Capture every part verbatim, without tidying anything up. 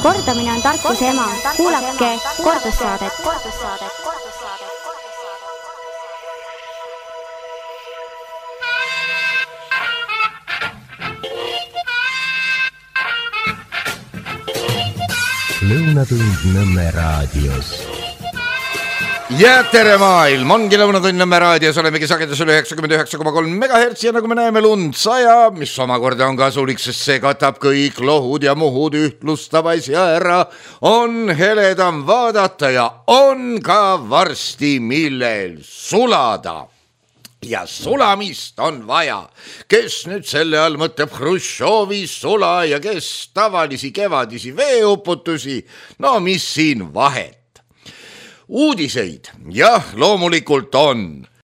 Kordamine on tarkuse ema. Kuulake kordussaadet. Lõunatund Nõmme raadios. Ja tere maailm, ongi Lõunatund Nõmme raadios, olemegi sagedusel üheksakümmend üheksa koma kolm megahertsi ja nagu me näeme lund saja, mis omakorda on kasulik, sest see katab kõik lohud ja muhud, ühtlustab asja ära, on heledam vaadata ja on ka varsti millel sulada. Ja sulamist on vaja, kes nüüd selle all mõtleb Hruštšovi sula ja kes tavalisi kevadisi veeuputusi, no mis siin vahet. Uudiseid, jah, loomulikult on.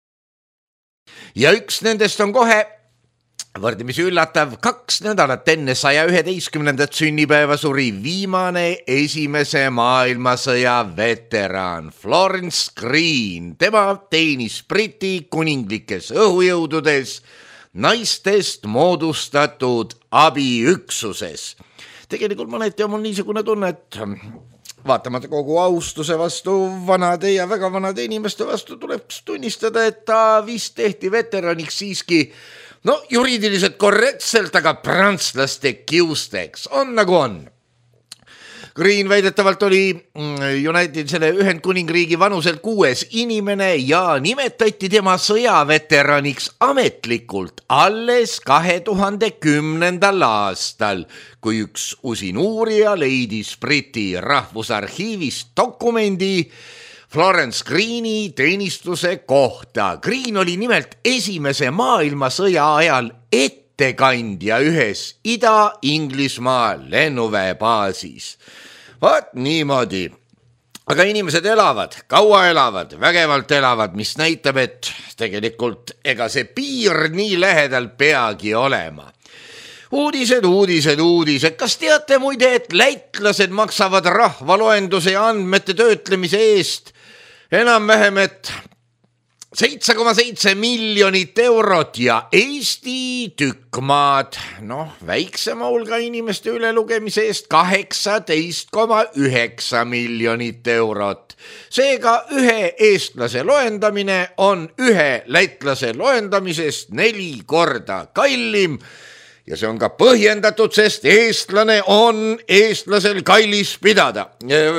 Ja üks nendest on kohe võrdlemisi üllatav, kaks nädalat enne saja üheteistkümnendat sünnipäeva suri viimane esimese maailmasõja veteraan Florence Green. Tema teenis Briti kuninglikes õhujõududes naistest moodustatud abiüksuses. Tegelikult mõneti on mul niisugune tunne, et vaatamata kogu austuse vastu vanade ja väga vanade inimeste vastu tuleb tunnistada, et ta vist tehti veteraniks siiski no juriidiliselt korrektselt, aga prantslaste kiusteks on nagu on. Green väidetavalt oli United selle Ühendkuningriigi vanuselt kuues inimene ja nimetati tema sõjaveteraniks ametlikult alles kahe tuhande kümnendal aastal, kui üks usin uurija leidis Briti rahvusarhiivist dokumendi Florence Greeni teenistuse kohta. Green oli nimelt esimese maailmasõja ajal ettekandja ühes Ida-Inglismaa lennuväebaasis. Vaat niimoodi. Aga inimesed elavad, kaua elavad, vägevalt elavad, mis näitab, et tegelikult ega see piir nii lähedal peagi olema. Uudised, uudised, uudised. Kas teate muide, et lätlased maksavad rahvaloenduse ja andmete töötlemise eest enam-vähem, et seitse koma seitse miljonit eurot ja Eesti tükkmaad, noh, väiksema hulga inimeste ülelugemise eest kaheksateist koma üheksa miljonit eurot. Seega ühe eestlase loendamine on ühe lätlase loendamisest neli korda kallim ja see on ka põhjendatud, sest eestlane on eestlasel kallis pidada.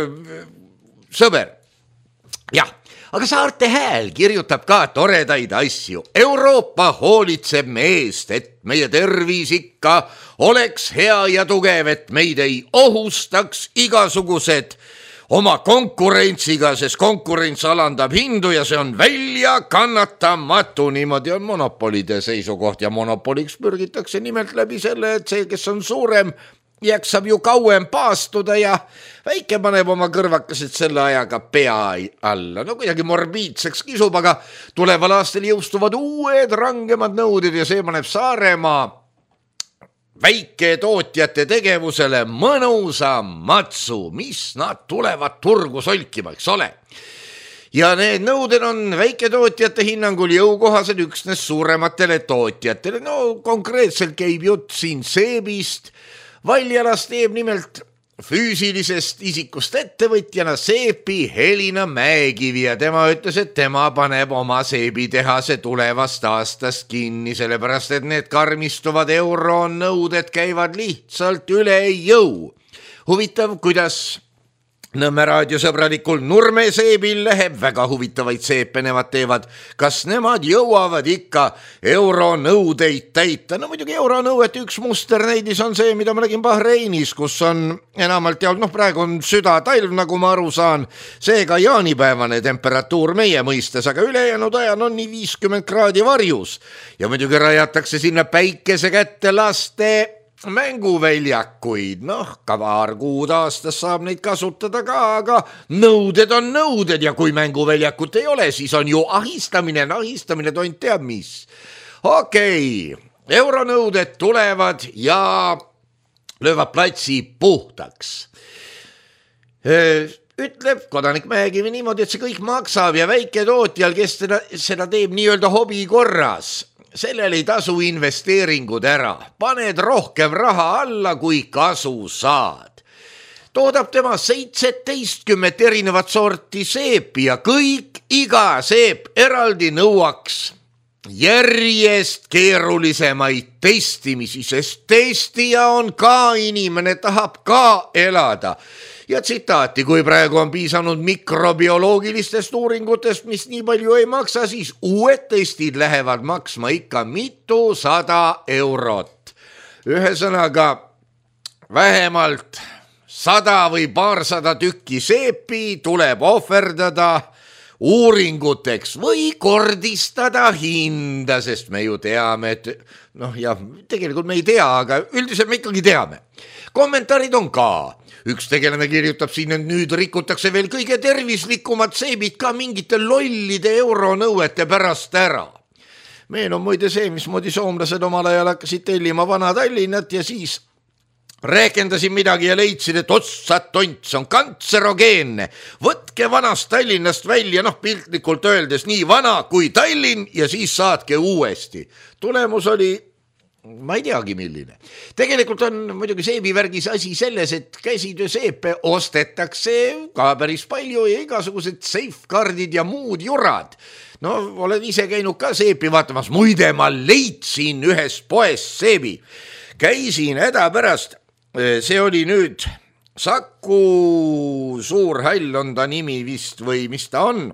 Sõber, jah. Aga Saarte Hääl kirjutab ka toredaid asju. Euroopa hoolitseb me eest, et meie tervis ikka oleks hea ja tugev, et meid ei ohustaks igasugused oma konkurentsiga, sest konkurents alandab hindu ja see on välja kannatamatu. Niimoodi on monopolide seisukoht ja monopoliks pürgitakse nimelt läbi selle, et see, kes on suurem, jaksab ju kauem paastuda ja väike paneb oma kõrvakased selle ajaga pea alla. No kuidagi morbiidseks kisub, aga tuleval aastal jõustuvad uued rangemad nõuded ja see paneb Saaremaa väike tootjate tegevusele mõnusa matsu, mis nad tulevad turgu solkima, eks ole. Ja need nõuded on väiketootjate hinnangul jõukohased üksnes suurematele tootjatele. No konkreetselt käib jutt siin seebist. Valjalas teeb nimelt füüsilisest isikust ettevõtjana seepi Helina Mäekivi ja tema ütles, et tema paneb oma seebitehase tulevast aastast kinni, sellepärast et need karmistuvad euronõuded käivad lihtsalt üle jõu. Huvitav, kuidas Nõmme raadiosõbralikul Nurme seebil läheb, väga huvitavaid seepe nemad teevad. Kas nemad jõuavad ikka euronõudeid täita? No muidugi euronõuete üks musternäidis on see, mida ma nägin Bahreinis, kus on enamalt ja noh, praegu on süda talv, nagu ma aru saan, seega jaanipäevane temperatuur meie mõistes, aga ülejäänud ajan on nii viiskümmend kraadi varjus ja muidugi rajatakse sinna päikese kätte laste mänguväljakuid, noh, ka paar kuud aastas saab neid kasutada ka, aga nõuded on nõuded ja kui mänguväljakut ei ole, siis on ju ahistamine, ahistamine tont teab mis. Okei, euronõuded tulevad ja löövad platsi puhtaks. Ütleb kodanik Mäekivi niimoodi, et see kõik maksab ja väike tootjal, kes seda, seda teeb nii-öelda hobi korras, sellel ei tasu investeeringud ära. Paned rohkem raha alla, kui kasu saad. toodab tema seitseteistkümmet erinevat sorti seepi ja kõik iga seep eraldi nõuaks järjest keerulisemaid testimisi, sest testija on ka inimene, tahab ka elada. Ja tsitaati, kui praegu on piisanud mikrobioloogilistest uuringutest, mis nii palju ei maksa, siis uued testid lähevad maksma ikka mitu sada eurot. Ühesõnaga vähemalt sada või paarsada tükki seepi tuleb ohverdada uuringuteks või kordistada hinda, sest me ju teame, et noh jah, tegelikult me ei tea, aga üldiselt me ikkagi teame. Kommentaarid on ka. Üks tegelane kirjutab siin, et nüüd rikutakse veel kõige tervislikumad seebid ka mingite lollide euronõuete pärast ära. Meil on muide see, mismoodi soomlased omal ajal hakkasid tellima vana Tallinnat ja siis rääkendasin midagi ja leidsid, et otsad tonts on kantserogeenne. Võtke vanast Tallinnast välja, noh piltlikult öeldes nii vana kui Tallinn ja siis saatke uuesti. Tulemus oli, ma ei teagi milline. Tegelikult on muidugi seebivärgis asi selles, et käsitööseepe ostetakse ka päris palju ja igasugused safeguardid ja muud jurad. No olen ise käinud ka seepi vaatamas, muide ma leidsin ühes poes seebi. Käisin hädapärast, see oli nüüd Saku Suurhall on ta nimi vist või mis ta on.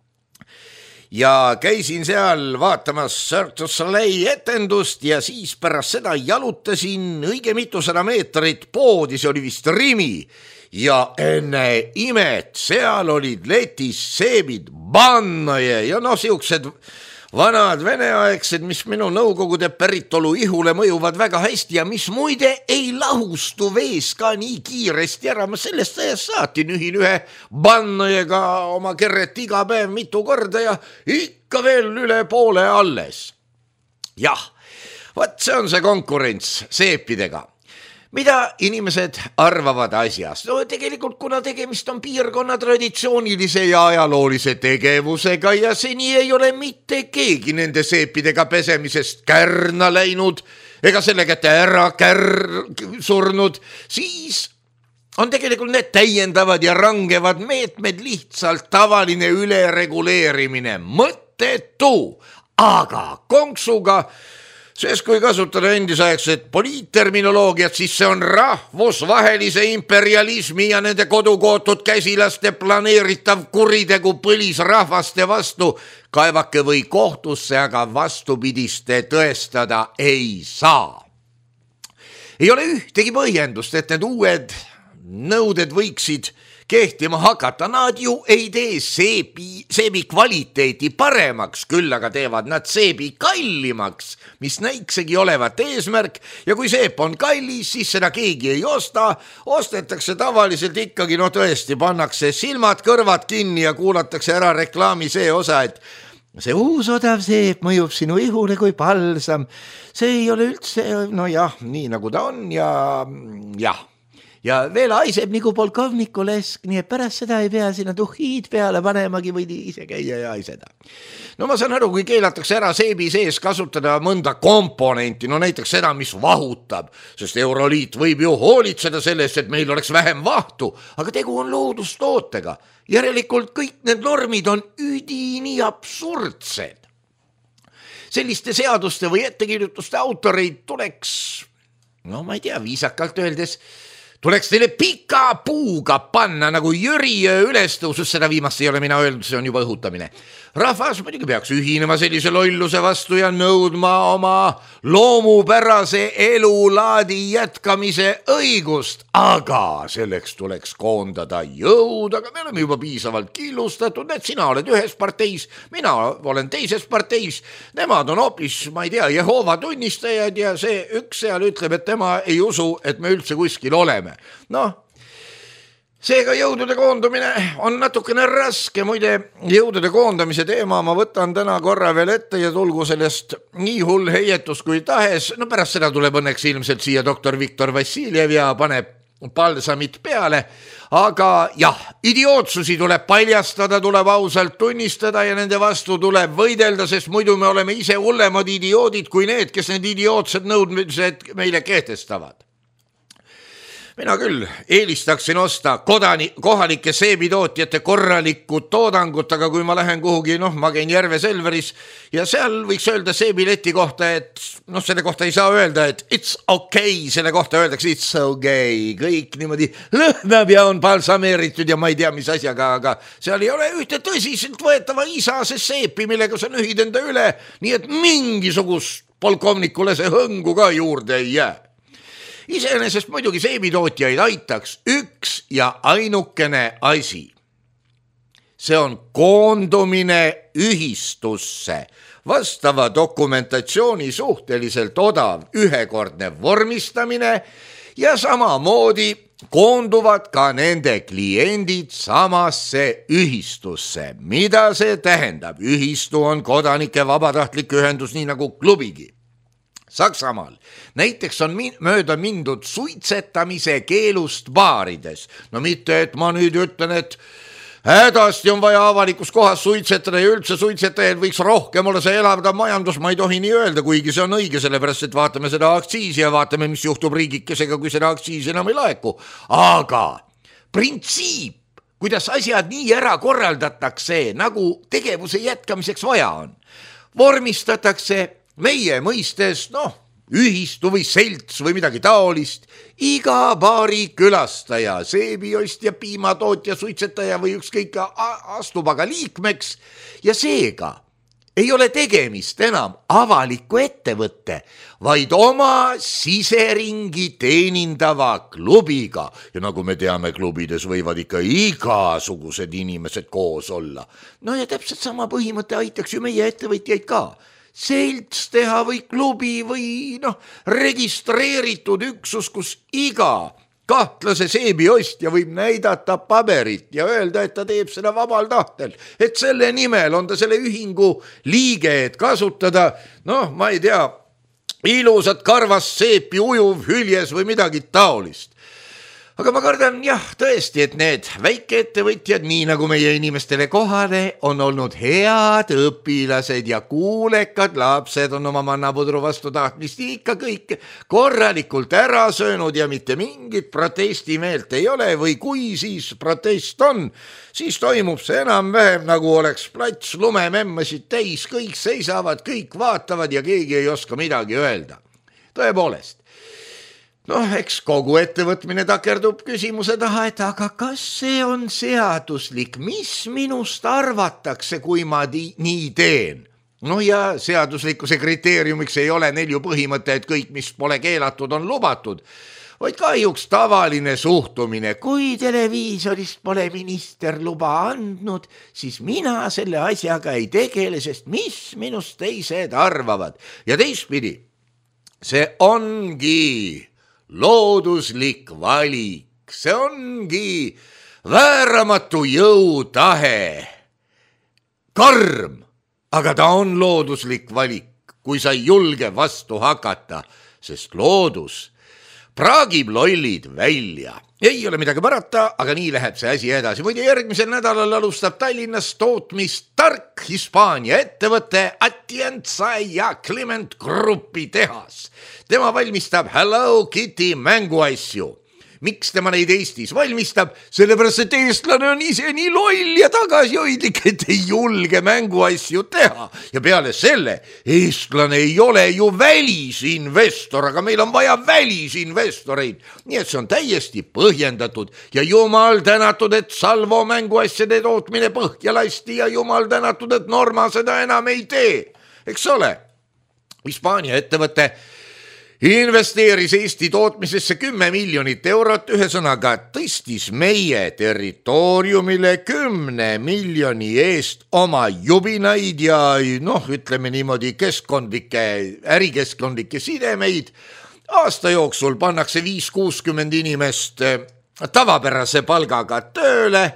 Ja käisin seal vaatamas Cirque du Soleil etendust ja siis pärast seda jalutasin õige mitusada meetrit poodi, see oli vist Rimi. Ja enne imet, seal olid letis seebid, bannoje ja noh, siuksed vanad veneaegsed, mis minu nõukogude päritolu ihule mõjuvad väga hästi ja mis muide ei lahustu vees ka nii kiiresti ära. Ma sellest ajast saati nühin ühe bannojega oma kerret iga päev mitu korda ja ikka veel üle poole alles. Jah, vaat see on see konkurents seepidega. Mida inimesed arvavad asjast? No tegelikult kuna tegemist on piirkonna traditsioonilise ja ajaloolise tegevusega ja seni ei ole mitte keegi nende seepidega pesemisest kärna läinud ega selle kätte ära kär surnud, siis on tegelikult need täiendavad ja rangevad meetmed lihtsalt tavaline ülereguleerimine, mõttetu, aga konksuga. Sest kui kasutada endisaegset poliitterminoloogiat, siis see on rahvusvahelise imperialismi ja nende kodukootud käsilaste planeeritav kuritegu põlisrahvaste vastu. Kaevake või kohtusse, aga vastupidiste tõestada ei saa. Ei ole ühtegi põhjendust, et need uued nõuded võiksid kehtima hakata. Nad ju ei tee seebi, seebi kvaliteeti paremaks, küll aga teevad nad seebi kallimaks, mis näiksegi olevat eesmärk. Ja kui seep on kallis, siis seda keegi ei osta. Ostetakse tavaliselt ikkagi, no tõesti, pannakse silmad, kõrvad kinni ja kuulatakse ära reklaami see osa, et see uus odav seep mõjub sinu ihule kui palsam. See ei ole üldse, no jah, nii nagu ta on ja jah. Ja veel aiseb nagu polkovnikulesk, nii et pärast seda ei pea sinna tuhiid peale panemagi või ise käia ja aiseda. No ma saan aru, kui keelatakse ära seebi sees kasutada mõnda komponenti, no näiteks seda, mis vahutab, sest Euroliit võib ju hoolitseda sellest, et meil oleks vähem vahtu, aga tegu on loodustootega. Järelikult kõik need normid on üdini absurdsed. Selliste seaduste või ettekirjutuste autoreid tuleks, no ma ei tea, viisakalt öeldes, tuleks teile pika puuga panna nagu Jüri ülestõusus, seda viimast ei ole mina öelnud, see on juba õhutamine. Rahvas muidugi peaks ühinema sellise lolluse vastu ja nõudma oma loomupärase elulaadi jätkamise õigust, aga selleks tuleks koondada jõud, aga me oleme juba piisavalt killustatud, et sina oled ühes parteis, mina olen teises parteis, nemad on hoopis, ma ei tea, Jehoova tunnistajad ja see üks seal ütleb, et tema ei usu, et me üldse kuskil oleme. Noh, seega jõudude koondumine on natukene raske, muide jõudude koondamise teema ma võtan täna korra veel ette ja tulgu sellest nii hull heietus kui tahes, no pärast seda tuleb õnneks ilmselt siia doktor Viktor Vassiljev ja paneb palsamit peale, aga jah, idiootsusi tuleb paljastada, tuleb ausalt tunnistada ja nende vastu tuleb võidelda, sest muidu me oleme ise hullemad idioodid kui need, kes need idiootsed nõudmised meile kehtestavad. mina küll eelistaksin osta kodani, kohalike seebitootjate korralikku toodangut, aga kui ma lähen kuhugi, noh, ma käin Järve Selveris ja seal võiks öelda seebileti kohta, et noh, selle kohta ei saa öelda, et it's okay, selle kohta öeldakse it's okay, kõik niimoodi lõhnab ja on balsameeritud ja ma ei tea, mis asjaga, aga seal ei ole ühte tõsiselt võetava isase seepi, millega sa nühid enda üle, nii et mingisugust polkovnikule see hõngu ka juurde ei jää. Iseenesest muidugi seebitootjaid aitaks üks ja ainukene asi. See on koondumine ühistusse, vastava dokumentatsiooni suhteliselt odav ühekordne vormistamine ja samamoodi koonduvad ka nende kliendid samasse ühistusse. Mida see tähendab? Ühistu on kodanike vabatahtlik ühendus, nii nagu klubigi. Saksamaal näiteks on min- mööda mindud suitsetamise keelust baarides. No mitte, et ma nüüd ütlen, et hädasti on vaja avalikus kohas suitsetada ja üldse suitsetajaid võiks rohkem olla, see elavdav majandus, ma ei tohi nii öelda, kuigi see on õige, sellepärast, et vaatame seda aktsiisi ja vaatame, mis juhtub riigikesega, kui seda aktsiisi enam ei laeku. Aga printsiip, kuidas asjad nii ära korraldatakse, nagu tegevuse jätkamiseks vaja on, vormistatakse meie mõistes, noh, ühistu või selts või midagi taolist, iga baari külastaja, seebiostja, piimatootja, suitsetaja või ükskõik astub aga liikmeks ja seega ei ole tegemist enam avaliku ettevõtte, vaid oma siseringi teenindava klubiga. Ja nagu me teame, klubides võivad ikka igasugused inimesed koos olla. No ja täpselt sama põhimõte aitaks ju meie ettevõtjaid ka. Selts teha või klubi või noh, registreeritud üksus, kus iga kahtlase seebiostja võib näidata paberit ja öelda, et ta teeb seda vabal tahtel, et selle nimel on ta selle ühingu liige, et kasutada, noh, ma ei tea, ilusat karvast seepi ujuv hüljes või midagi taolist. Aga ma kardan, jah, tõesti, et need väikeettevõtjad, nii nagu meie inimestele kohale, on olnud head õpilased ja kuulekad lapsed on oma mannapudru vastu tahtmist ikka kõik korralikult ära söönud ja mitte mingit protestimeelt ei ole või kui siis protest on, siis toimub see enam-vähem nagu oleks plats lumememmasid täis, kõik seisavad, kõik vaatavad ja keegi ei oska midagi öelda. Tõepoolest. Noh, eks kogu ettevõtmine takerdub küsimuse taha, et aga kas see on seaduslik, mis minust arvatakse, kui ma di- nii teen? No ja seaduslikkuse kriteeriumiks ei ole neil ju põhimõte, et kõik, mis pole keelatud, on lubatud, vaid kahjuks tavaline suhtumine. Kui televiisorist pole minister luba andnud, siis mina selle asjaga ei tegele, sest mis minust teised arvavad. Ja teistpidi, see ongi looduslik valik, see ongi vääramatu jõutahe, karm, aga ta on looduslik valik, kui sa ei julge vastu hakata, sest loodus praagib lollid välja. Ei ole midagi parata, aga nii läheb see asi edasi. Muide, järgmisel nädalal alustab Tallinnas tootmist tark Hispaania ettevõte Atienza ja Clement Grupi tehas. Tema valmistab Hello Kitty mänguasju. Miks tema neid Eestis valmistab? Sellepärast, et eestlane on ise nii loll ja tagasihoidlik, et ei julge mänguasju teha. Ja peale selle, eestlane ei ole ju välisinvestor, aga meil on vaja välisinvestoreid. Nii et see on täiesti põhjendatud ja jumal tänatud, et Salvo mänguasjade tootmine põhja lasti ja jumal tänatud, et Norma seda enam ei tee. Eks ole, Hispaania ettevõte investeeris Eesti tootmisesse kümme miljonit eurot, ühesõnaga tõstis meie territooriumile kümne miljoni eest oma jubinaid ja noh, ütleme niimoodi keskkondlikke, ärikeskkondlikke sidemeid. Aasta jooksul pannakse viis kuuskümmend inimest tavapärase palgaga tööle.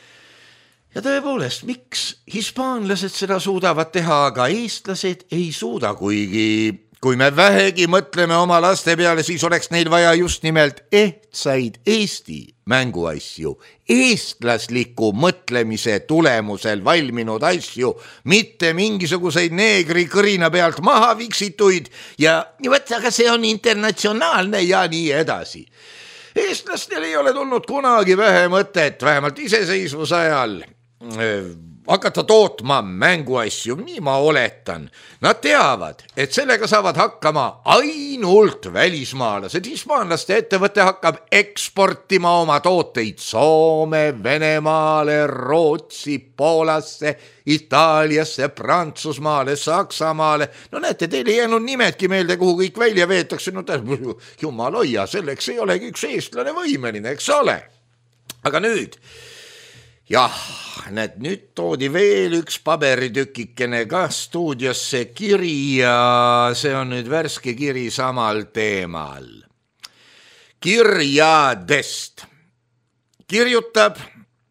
Ja tõepoolest, miks hispaanlased seda suudavad teha, aga eestlased ei suuda, kuigi kui me vähegi mõtleme oma laste peale, siis oleks neil vaja just nimelt ehtsaid Eesti mänguasju, eestlasliku mõtlemise tulemusel valminud asju, mitte mingisuguseid neegri kõrina pealt maha viksituid ja võt, aga see on internatsionaalne ja nii edasi. eestlastel ei ole tulnud kunagi vähe mõtet, vähemalt iseseisvuse ajal hakata tootma mänguasju, nii ma oletan. Nad teavad, et sellega saavad hakkama ainult välismaalased. Hispaanlaste ettevõte hakkab eksportima oma tooteid Soome, Venemaale, Rootsi, Poolasse, Itaaliasse, Prantsusmaale, Saksamaale. No näete, teil ei jäänud nimedki meelde, kuhu kõik välja veetakse. No ta, jumal hoia, selleks ei olegi üks eestlane võimeline, eks ole. Aga nüüd... jah, need nüüd toodi veel üks paberitükikene ka stuudiosse kiri ja see on nüüd värske kiri samal teemal. Kirjadest kirjutab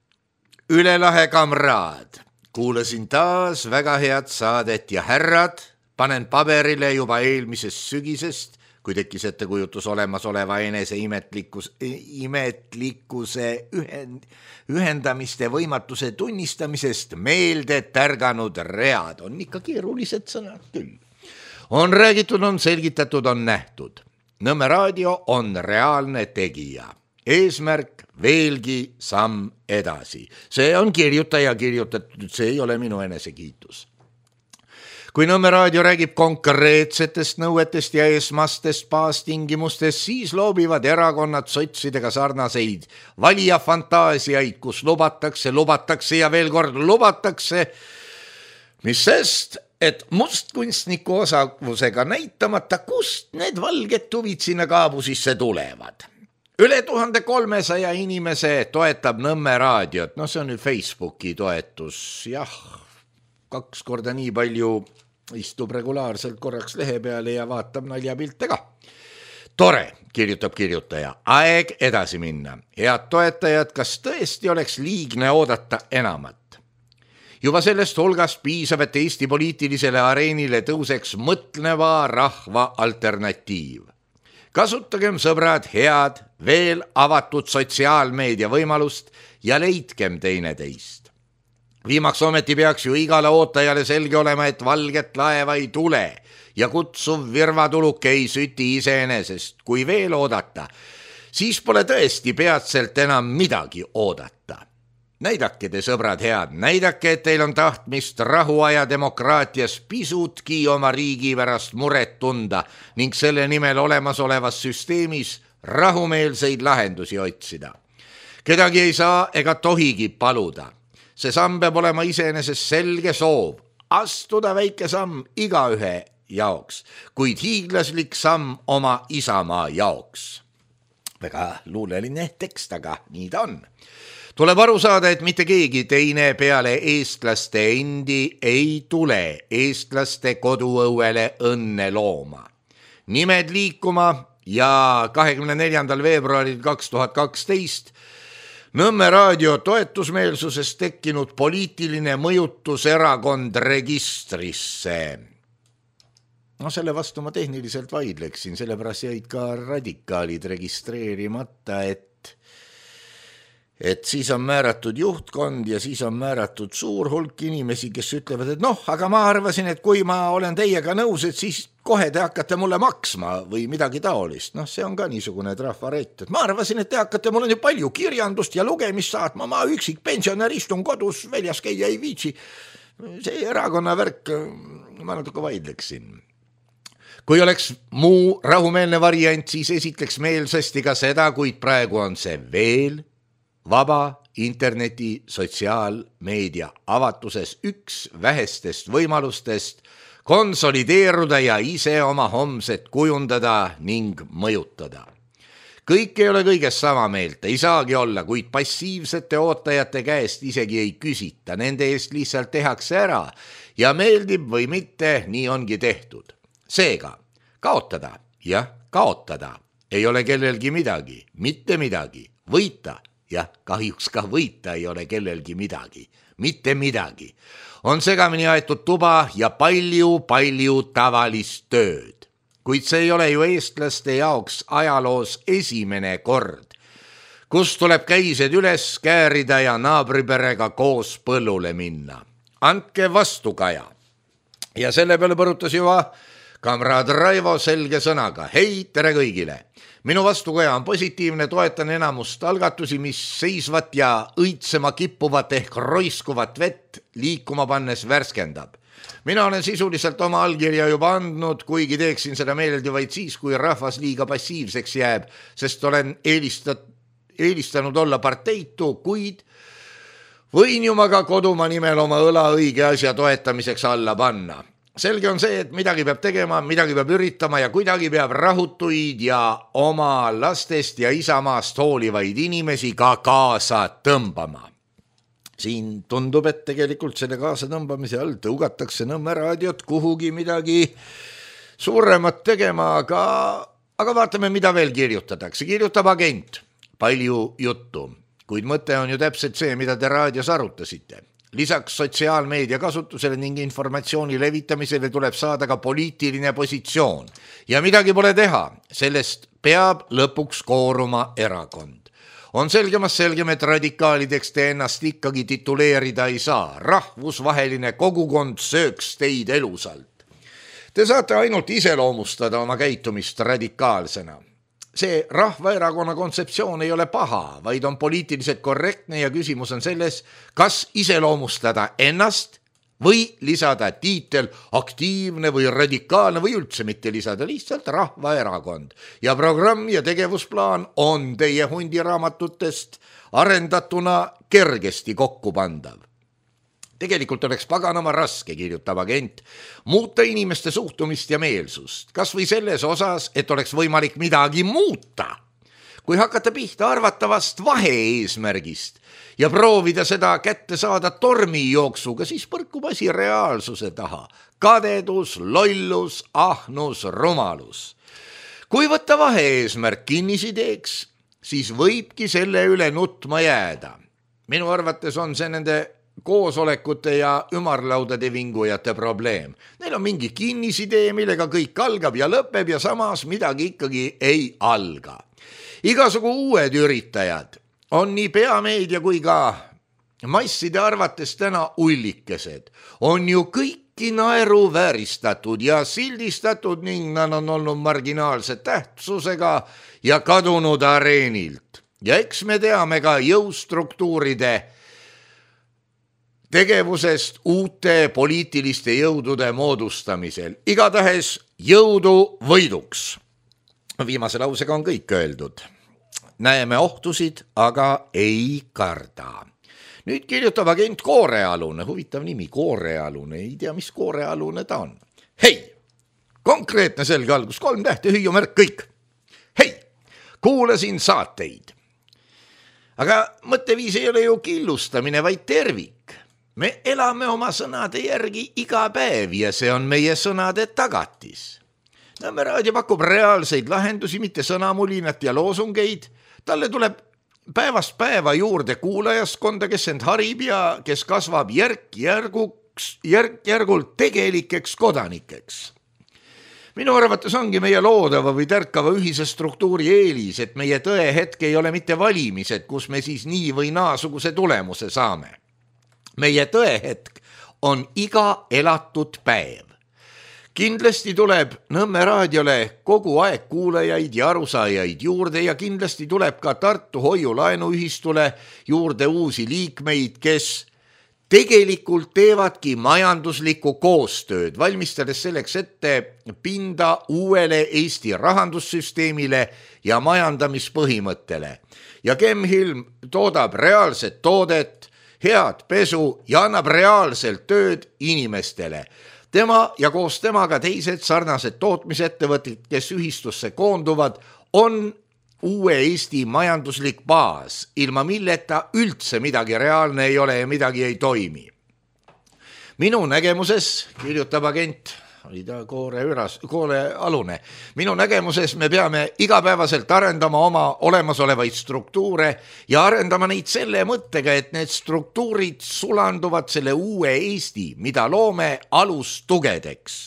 Ülelahe kamraad. Kuulasin taas väga head saadet ja härrad, panen paberile juba eelmisest sügisest, kui tekkis ettekujutus olemasoleva enese imetlikkus, imetlikkuse ühend, ühendamiste võimatuse tunnistamisest meelde tärganud read. On ikka keerulised sõnad küll. On räägitud, on selgitatud, on nähtud. Nõmme raadio on reaalne tegija. Eesmärk veelgi samm edasi. See on kirjutaja kirjutatud, see ei ole minu enesekiitus. Kui Nõmme raadio räägib konkreetsetest nõuetest ja esmastest baastingimustest, siis loobivad erakonnad sotsidega sarnaseid valija fantaasiaid, kus lubatakse, lubatakse ja veel kord lubatakse, mis sest, et mustkunstniku osavusega näitamata, kust need valged tuvid sinna kaabu sisse tulevad. Üle tuhande kolmesaja inimese toetab Nõmme raadiot, no see on nüüd Facebooki toetus, jah, kaks korda nii palju istub regulaarselt korraks lehe peale ja vaatab naljapilte ka. Tore, kirjutab kirjutaja, aeg edasi minna. Head toetajad, kas tõesti oleks liigne oodata enamat? Juba sellest hulgast piisab, et Eesti poliitilisele areenile tõuseks mõtleva rahva alternatiiv. Kasutagem, sõbrad, head, veel avatud sotsiaalmeedia võimalust ja leidkem teineteist. Viimaks ometi peaks ju igale ootajale selge olema, et valget laeva ei tule ja kutsuv virvatuluk ei süti iseenesest. Kui veel oodata, siis pole tõesti peatselt enam midagi oodata. Näidake te, sõbrad head, näidake, et teil on tahtmist rahuaja demokraatias pisutki oma riigi pärast muret tunda ning selle nimel olemasolevas süsteemis rahumeelseid lahendusi otsida. Kedagi ei saa ega tohigi paluda. See samm peab olema iseenesest selge soov, astuda väike samm igaühe jaoks, kuid hiiglaslik samm oma isamaa jaoks. Väga luuleline tekst, aga nii ta on. Tuleb aru saada, et mitte keegi teine peale eestlaste endi ei tule eestlaste koduõuele õnne looma. Nimed liikuma ja kahekümne neljandal veebruaril kaks tuhat kaksteist Nõmme raadio toetusmeelsusest tekkinud poliitiline mõjutuserakond registrisse. No selle vastu ma tehniliselt vaidleksin, sellepärast jäid ka radikaalid registreerimata, et et siis on määratud juhtkond ja siis on määratud suur hulk inimesi, kes ütlevad, et noh, aga ma arvasin, et kui ma olen teiega nõus, et siis kohe te hakkate mulle maksma või midagi taolist. Noh, see on ka niisugune trafarett. Et ma arvasin, et te hakkate mulle nii palju kirjandust ja lugemist saatma, ma üksik pensionär istun kodus, väljas käia ei viitsi. See erakonna värk, ma natuke vaidleksin. Kui oleks muu rahumeelne variant, siis esitleks meelsasti ka seda, kuid praegu on see veel vaba interneti sotsiaalmeedia avatuses üks vähestest võimalustest konsolideeruda ja ise oma homset kujundada ning mõjutada. Kõik ei ole kõigest sama meelt, ei saagi olla, kuid passiivsete ootajate käest isegi ei küsita, nende eest lihtsalt tehakse ära ja meeldib või mitte, nii ongi tehtud. Seega, kaotada, jah, kaotada, ei ole kellelgi midagi, mitte midagi, võita, jah, kahjuks ka võita ei ole kellelgi midagi, mitte midagi. On segamini aetud tuba ja palju-palju tavalist tööd. Kuid see ei ole ju eestlaste jaoks ajaloos esimene kord, kus tuleb käised üles käärida ja naabriperega koos põllule minna. Andke vastu, Kaja. Ja selle peale põrutas juba Kamraad Raivo selge sõnaga, hei, tere kõigile. Minu vastukoja on positiivne, toetan enamust algatusi, mis seisvat ja õitsema kippuvat ehk roiskuvat vett liikuma pannes värskendab. Mina olen sisuliselt oma allkirja juba andnud, kuigi teeksin seda meeldi vaid siis, kui rahvas liiga passiivseks jääb, sest olen eelistat, eelistanud olla parteitu, kuid võin ju ma ka kodumaa nimel oma õla õige asja toetamiseks alla panna. Selge on see, et midagi peab tegema, midagi peab üritama ja kuidagi peab rahutuid ja oma lastest ja isamaast hoolivaid inimesi ka kaasa tõmbama. Siin tundub, et tegelikult selle kaasa tõmbamise all tõugatakse Nõmme raadiot kuhugi midagi suuremat tegema, aga, aga vaatame, mida veel kirjutatakse. Kirjutab agent. Palju juttu, kuid mõte on ju täpselt see, mida te raadios arutasite. Lisaks sotsiaalmeedia kasutusele ning informatsiooni levitamisele tuleb saada ka poliitiline positsioon. Ja midagi pole teha, sellest peab lõpuks kooruma erakond. On selgemas selgem, et radikaalideks te ennast ikkagi tituleerida ei saa. Rahvusvaheline kogukond sööks teid elusalt. Te saate ainult iseloomustada oma käitumist radikaalsena. See rahvaerakonna kontseptsioon ei ole paha, vaid on poliitiliselt korrektne ja küsimus on selles, kas iseloomustada ennast või lisada tiitel aktiivne või radikaalne või üldse mitte lisada lihtsalt rahvaerakond. Ja programm ja tegevusplaan on teie hundiraamatutest arendatuna kergesti kokku pandav. Tegelikult oleks paganama raske, kirjutab agent, muuta inimeste suhtumist ja meelsust, kas või selles osas, et oleks võimalik midagi muuta. Kui hakata pihta arvatavast vahe-eesmärgist ja proovida seda kätte saada tormijooksuga, siis põrkub asi reaalsuse taha. Kadedus, lollus, ahnus, rumalus. Kui võtta vahe-eesmärk kinnisideeks, siis võibki selle üle nutma jääda. Minu arvates on see nende koosolekute ja ümarlaudade vingujate probleem. Neil on mingi kinnisidee, millega kõik algab ja lõpeb ja samas midagi ikkagi ei alga. Igasugu uued üritajad on nii peameedia kui ka masside arvates täna ullikesed. On ju kõiki naeru vääristatud ja sildistatud ning nad on olnud marginaalse tähtsusega ja kadunud areenilt. Ja eks me teame ka jõustruktuuride tegevusest uute poliitiliste jõudude moodustamisel. Igatahes jõudu võiduks. Viimase lausega on kõik öeldud. Näeme ohtusid, aga ei karda. Nüüd kirjutab agent Koorealune. Huvitav nimi, Koorealune. Ei tea, mis Koorealune ta on. Hei, konkreetne selge algus, kolm tähte, hüüumärk, kõik. Hei, kuulasin saateid. Aga mõtteviis ei ole ju killustamine, vaid tervik. Me elame oma sõnade järgi iga päev ja see on meie sõnade tagatis. Nõmme raadio pakub reaalseid lahendusi, mitte sõnamulinat ja loosungeid. Talle tuleb päevast päeva juurde kuulajaskonda, kes end harib ja kes kasvab järk-järguks, järk-järgult tegelikeks kodanikeks. Minu arvates ongi meie loodava või tärkava ühise struktuuri eelis, et meie tõe hetk ei ole mitte valimised, kus me siis nii või naasuguse tulemuse saame. Meie tõehetk on iga elatud päev. Kindlasti tuleb Nõmme raadiole kogu aeg kuulajaid ja arusaajaid juurde ja kindlasti tuleb ka Tartu hoiulaenuühistule juurde uusi liikmeid, kes tegelikult teevadki majanduslikku koostööd, valmistades selleks ette pinda uuele Eesti rahandussüsteemile ja majandamispõhimõttele. Ja Chemhilm toodab reaalset toodet, head pesu ja annab reaalselt tööd inimestele. Tema ja koos temaga teised sarnased tootmisettevõtted, kes ühistusse koonduvad, on uue Eesti majanduslik baas, ilma milleta üldse midagi reaalne ei ole ja midagi ei toimi. Minu nägemuses, kirjutab agent, oli ta Koore üras, Koore alune, minu nägemuses me peame igapäevaselt arendama oma olemasolevaid struktuure ja arendama neid selle mõttega, et need struktuurid sulanduvad selle uue Eesti, mida loome alustugedeks.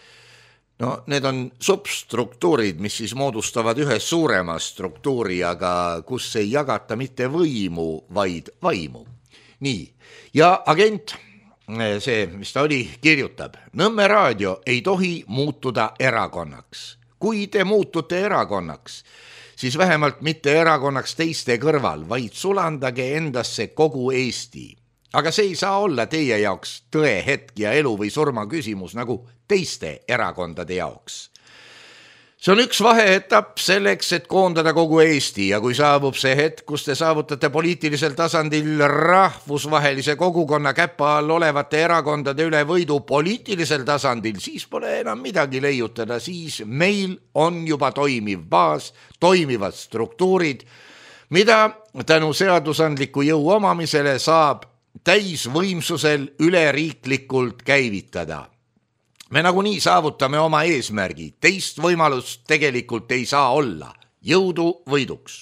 No, need on substruktuurid, mis siis moodustavad ühe suurema struktuuri, aga kus ei jagata mitte võimu, vaid vaimu. Nii, ja agent see, mis ta oli, kirjutab: Nõmme raadio ei tohi muutuda erakonnaks. Kui te muutute erakonnaks, siis vähemalt mitte erakonnaks teiste kõrval, vaid sulandage endasse kogu Eesti. Aga see ei saa olla teie jaoks tõe hetk ja elu või surma küsimus nagu teiste erakondade jaoks. See on üks vaheetapp selleks, et koondada kogu Eesti ja kui saabub see hetk, kus te saavutate poliitilisel tasandil rahvusvahelise kogukonna käpa all olevate erakondade üle võidu poliitilisel tasandil, siis pole enam midagi leiutada, siis meil on juba toimiv baas, toimivad struktuurid, mida tänu seadusandliku jõu omamisele saab täisvõimsusel üleriiklikult käivitada. Me nagunii saavutame oma eesmärgi, teist võimalust tegelikult ei saa olla. Jõudu võiduks.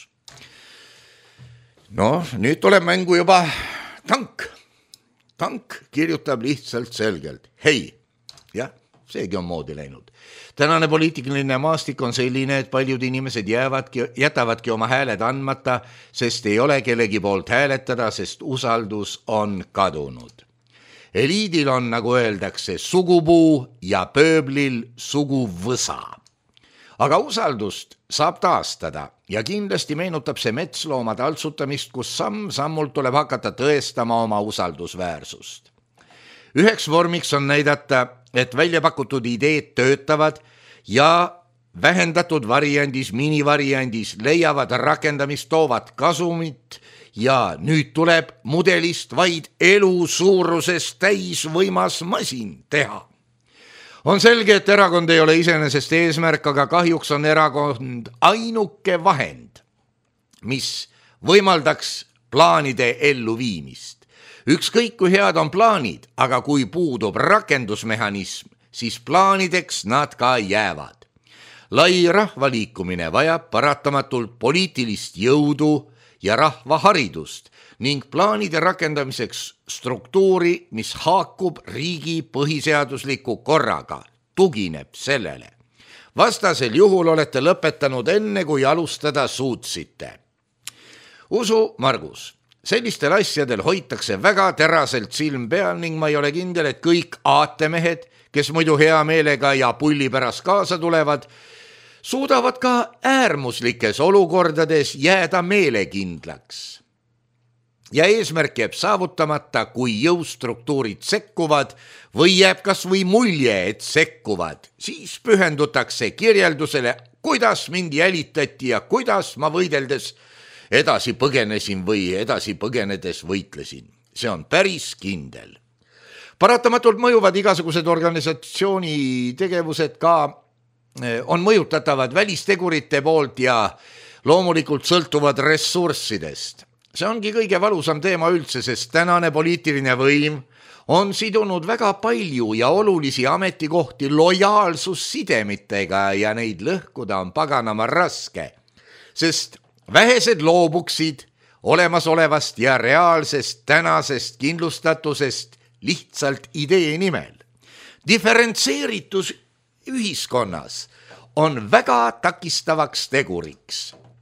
No, nüüd tuleb mängu juba tank. Tank kirjutab lihtsalt selgelt. Hei, jah, seegi on moodi läinud. Tänane poliitiline maastik on selline, et paljud inimesed jäävadki, jätavadki oma hääled andmata, sest ei ole kellegi poolt hääletada, sest usaldus on kadunud. Eliidil on, nagu öeldakse, sugupuu ja pööblil suguvõsa. Aga usaldust saab taastada ja kindlasti meenutab see metslooma taltsutamist, kus samm-sammult tuleb hakata tõestama oma usaldusväärsust. Üheks vormiks on näidata, et välja pakutud ideed töötavad ja vähendatud variandis, minivariandis leiavad rakendamist, toovad kasumit ja nüüd tuleb mudelist vaid elu suuruses täisvõimas masin teha. On selge, et erakond ei ole iseenesest eesmärk, aga kahjuks on erakond ainuke vahend, mis võimaldaks plaanide elluviimist. Ükskõik kui head on plaanid, aga kui puudub rakendusmehhanism, siis plaanideks nad ka jäävad. Lai rahvaliikumine vajab paratamatult poliitilist jõudu ja rahvaharidust ning plaanide rakendamiseks struktuuri, mis haakub riigi põhiseadusliku korraga, tugineb sellele. Vastasel juhul olete lõpetanud enne, kui alustada suutsite. Usu, Margus, sellistel asjadel hoitakse väga teraselt silm peal ning ma ei ole kindel, et kõik aatemehed, kes muidu hea meelega ja pulli pärast kaasa tulevad, suudavad ka äärmuslikes olukordades jääda meelekindlaks. Ja eesmärk jääb saavutamata, kui jõustruktuurid sekkuvad või jääb kas või mulje, et sekkuvad, siis pühendutakse kirjeldusele, kuidas mind jälitati ja kuidas ma võideldes edasi põgenesin või edasi põgenedes võitlesin. See on päris kindel. Paratamatult mõjuvad igasugused organisatsiooni tegevused ka on mõjutatavad välistegurite poolt ja loomulikult sõltuvad ressurssidest. See ongi kõige valusam teema üldse, sest tänane poliitiline võim on sidunud väga palju ja olulisi ametikohti lojaalsussidemitega ja neid lõhkuda on paganama raske, sest vähesed loobuksid olemasolevast ja reaalsest tänasest kindlustatusest lihtsalt idee nimel. Diferentseeritus ühiskonnas on väga takistavaks teguriks.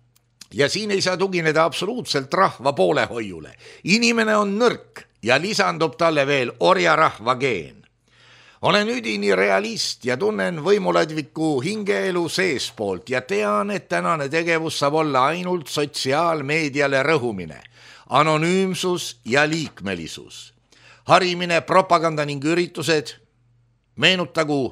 Ja siin ei saa tugineda absoluutselt rahva poolehoiule. Inimene on nõrk ja lisandub talle veel orjarahva geen. Olen üdini realist ja tunnen võimuladviku hingeelu seespoolt ja tean, et tänane tegevus saab olla ainult sotsiaalmeediale rõhumine, anonüümsus ja liikmelisus. Harimine, propaganda ning üritused meenutagu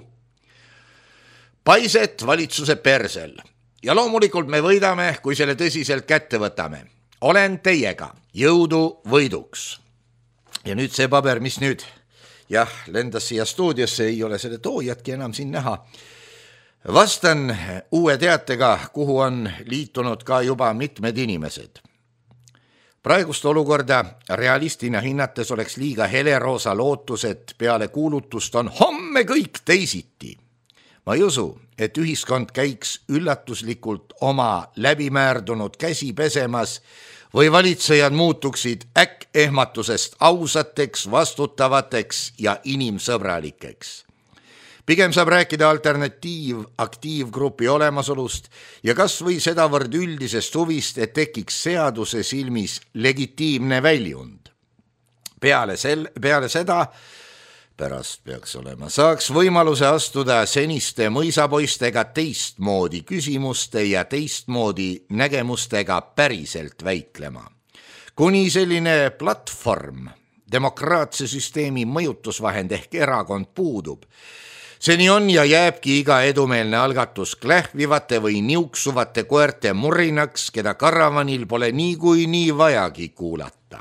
paiset valitsuse persel. Ja loomulikult me võidame, kui selle tõsiselt kätte võtame. Olen teiega, jõudu võiduks. Ja nüüd see paber, mis nüüd, jah, lendas siia stuudiosse, ei ole selle toojatki enam siin näha. Vastan uue teatega, kuhu on liitunud ka juba mitmed inimesed. Praegust olukorda realistina hinnates oleks liiga heleroosa lootus, et peale kuulutust on homme kõik teisiti. Ma ei usu, et ühiskond käiks üllatuslikult oma läbimäärdunud käsi pesemas või valitsejad muutuksid äkkehmatusest ausateks, vastutavateks ja inimsõbralikeks. Pigem saab rääkida alternatiiv aktiivgrupi olemasolust ja kas või sedavõrd üldisest huvist, et tekiks seaduse silmis legitiimne väljund. Peale, sel, peale seda pärast peaks olema, saaks võimaluse astuda seniste mõisapoistega teistmoodi küsimuste ja teistmoodi nägemustega päriselt väitlema. Kuni selline platvorm, demokraatse süsteemi mõjutusvahend ehk erakond puudub, seni on ja jääbki iga edumeelne algatus klähvivate või niuksuvate koerte murinaks, keda karavanil pole niikui nii vajagi kuulata.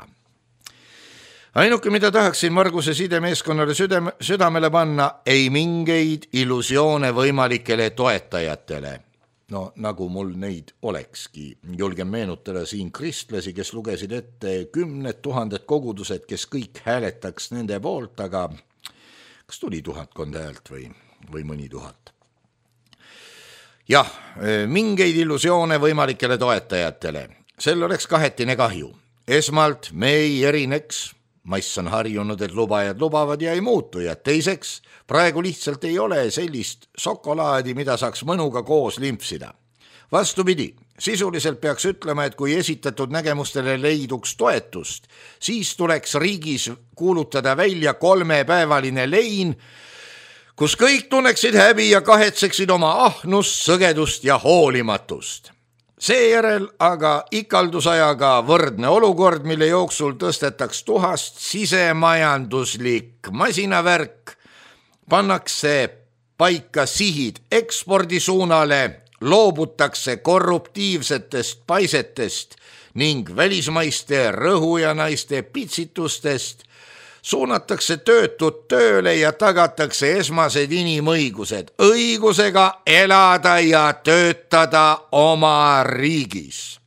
Ainuke, mida tahaksin Marguse sidemeeskonnale südame, südamele panna, ei mingeid illusioone võimalikele toetajatele. No nagu mul neid olekski. Julgen meenutada siin kristlasi, kes lugesid ette kümned tuhanded kogudused, kes kõik hääletaks nende poolt, aga kas tuli tuhatkond häält või, või mõni tuhat? Jah, mingeid illusioone võimalikele toetajatele. Sel oleks kahetine kahju. Esmalt me ei erineks. Mass on harjunud, et lubajad lubavad ja ei muutu ja teiseks, praegu lihtsalt ei ole sellist sokolaadi, mida saaks mõnuga koos limpsida. Vastupidi, sisuliselt peaks ütlema, et kui esitatud nägemustele leiduks toetust, siis tuleks riigis kuulutada välja kolmepäevaline lein, kus kõik tunneksid häbi ja kahetseksid oma ahnust, sõgedust ja hoolimatust. Seejärel aga ikaldusajaga võrdne olukord, mille jooksul tõstetaks tuhast sisemajanduslik masinavärk, pannakse paika sihid ekspordisuunale, loobutakse korruptiivsetest paisetest ning välismaiste rõhu ja naiste pitsitustest, suunatakse töötud tööle ja tagatakse esmased inimõigused, õigusega elada ja töötada oma riigis.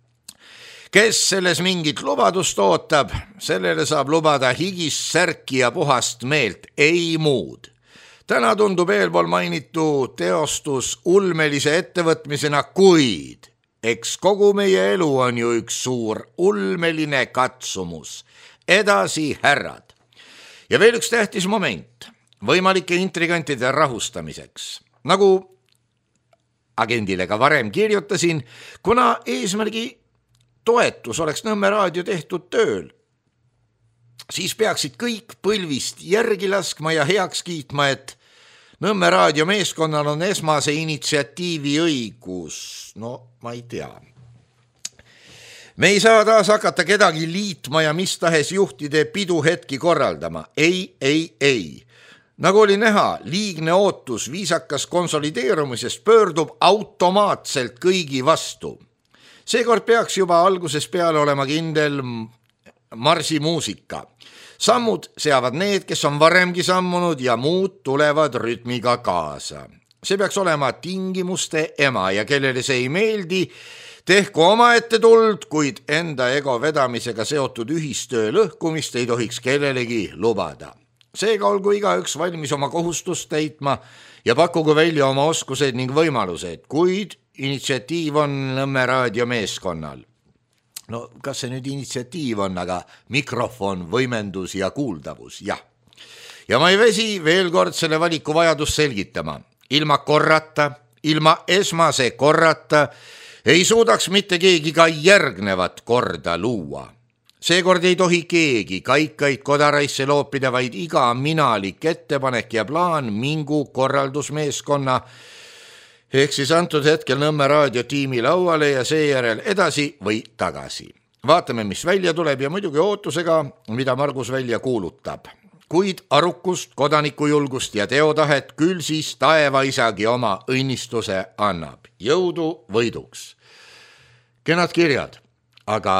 Kes selles mingit lubadust ootab, sellele saab lubada higist särki ja puhast meelt, ei muud. Täna tundub eelpool mainitu teostus ulmelise ettevõtmisena, kuid eks kogu meie elu on ju üks suur ulmeline katsumus. Edasi, härrad. Ja veel üks tähtis moment, võimalike intrigantide rahustamiseks. Nagu agendile ka varem kirjutasin, kuna eesmärgi toetus oleks Nõmme raadio tehtud tööl, siis peaksid kõik põlvist järgi laskma ja heaks kiitma, et Nõmme raadio meeskonnal on esmase initsiatiivi õigus. No, ma ei tea. Me ei saa taas hakata kedagi liitma ja mis tahes juhtide piduhetki korraldama. Ei, ei, ei. Nagu oli näha, liigne ootus viisakas konsolideerumisest pöördub automaatselt kõigi vastu. Seekord peaks juba alguses peale olema kindel marsimuusika. Sammud seavad need, kes on varemgi sammunud ja muud tulevad rütmiga kaasa. See peaks olema tingimuste ema ja kellele see ei meeldi, tehku oma ette tuld, kuid enda ego vedamisega seotud ühistöö lõhkumist ei tohiks kellelegi lubada. Seega olgu igaüks valmis oma kohustust täitma ja pakkugu välja oma oskused ning võimalused, kuid initsiatiiv on Nõmme raadio meeskonnal. No kas see nüüd initsiatiiv on, aga mikrofon, võimendus ja kuuldavus, jah. Ja ma ei väsi veel kord selle valiku vajadust selgitama. Ilma korrata, ilma esmase korrata ei suudaks mitte keegi ka järgnevat korda luua. Seekord ei tohi keegi kaikaid kodaraisse loopida, vaid iga minalik ettepanek ja plaan mingu korraldusmeeskonna ehk siis antud hetkel Nõmme raadio tiimi lauale ja seejärel edasi või tagasi. Vaatame, mis välja tuleb ja muidugi ootusega, mida Margus välja kuulutab. Kuid arukust, kodanikujulgust ja teotahet küll siis taevaisagi oma õnnistuse annab. Jõudu võiduks. Kenad kirjad, aga,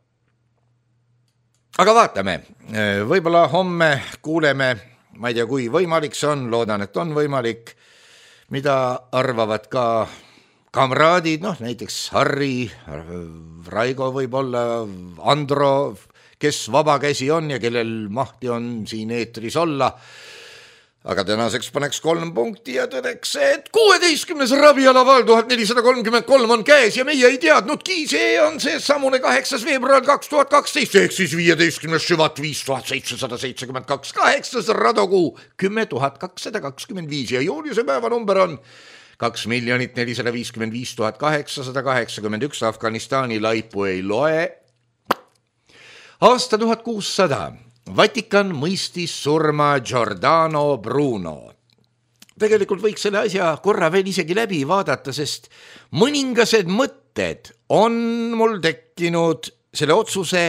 aga vaatame. Võib-olla homme kuuleme, ma ei tea, kui võimalik see on, loodan, et on võimalik, mida arvavad ka kamraadid, noh näiteks Harri, Raigo võib-olla, Andro, kes vabakäsi on ja kellel mahti on siin eetris olla. Aga tänaseks paneks kolm punkti ja tõdeks, et kuueteistkümnes rabialaval tuhat nelisada kolmkümmend kolm on käes ja meie ei teadnudki, see on see samune kaheksas veebruar kaks tuhat kaksteist, ehk siis viieteistkümnes süvat viis tuhat seitsesada seitsekümmend kaks, kaheksas radokuu kümme tuhat kakssada kakskümmend viis ja juuliuse päeva number on kaks miljonit nelisada viiskümmend viis tuhat kaheksasada kaheksakümmend üks. Afganistani laipu ei loe. Aasta tuhat kuussada. Vatikan mõistis surma Giordano Bruno. Tegelikult võiks selle asja korra veel isegi läbi vaadata, sest mõningased mõtted on mul tekkinud selle otsuse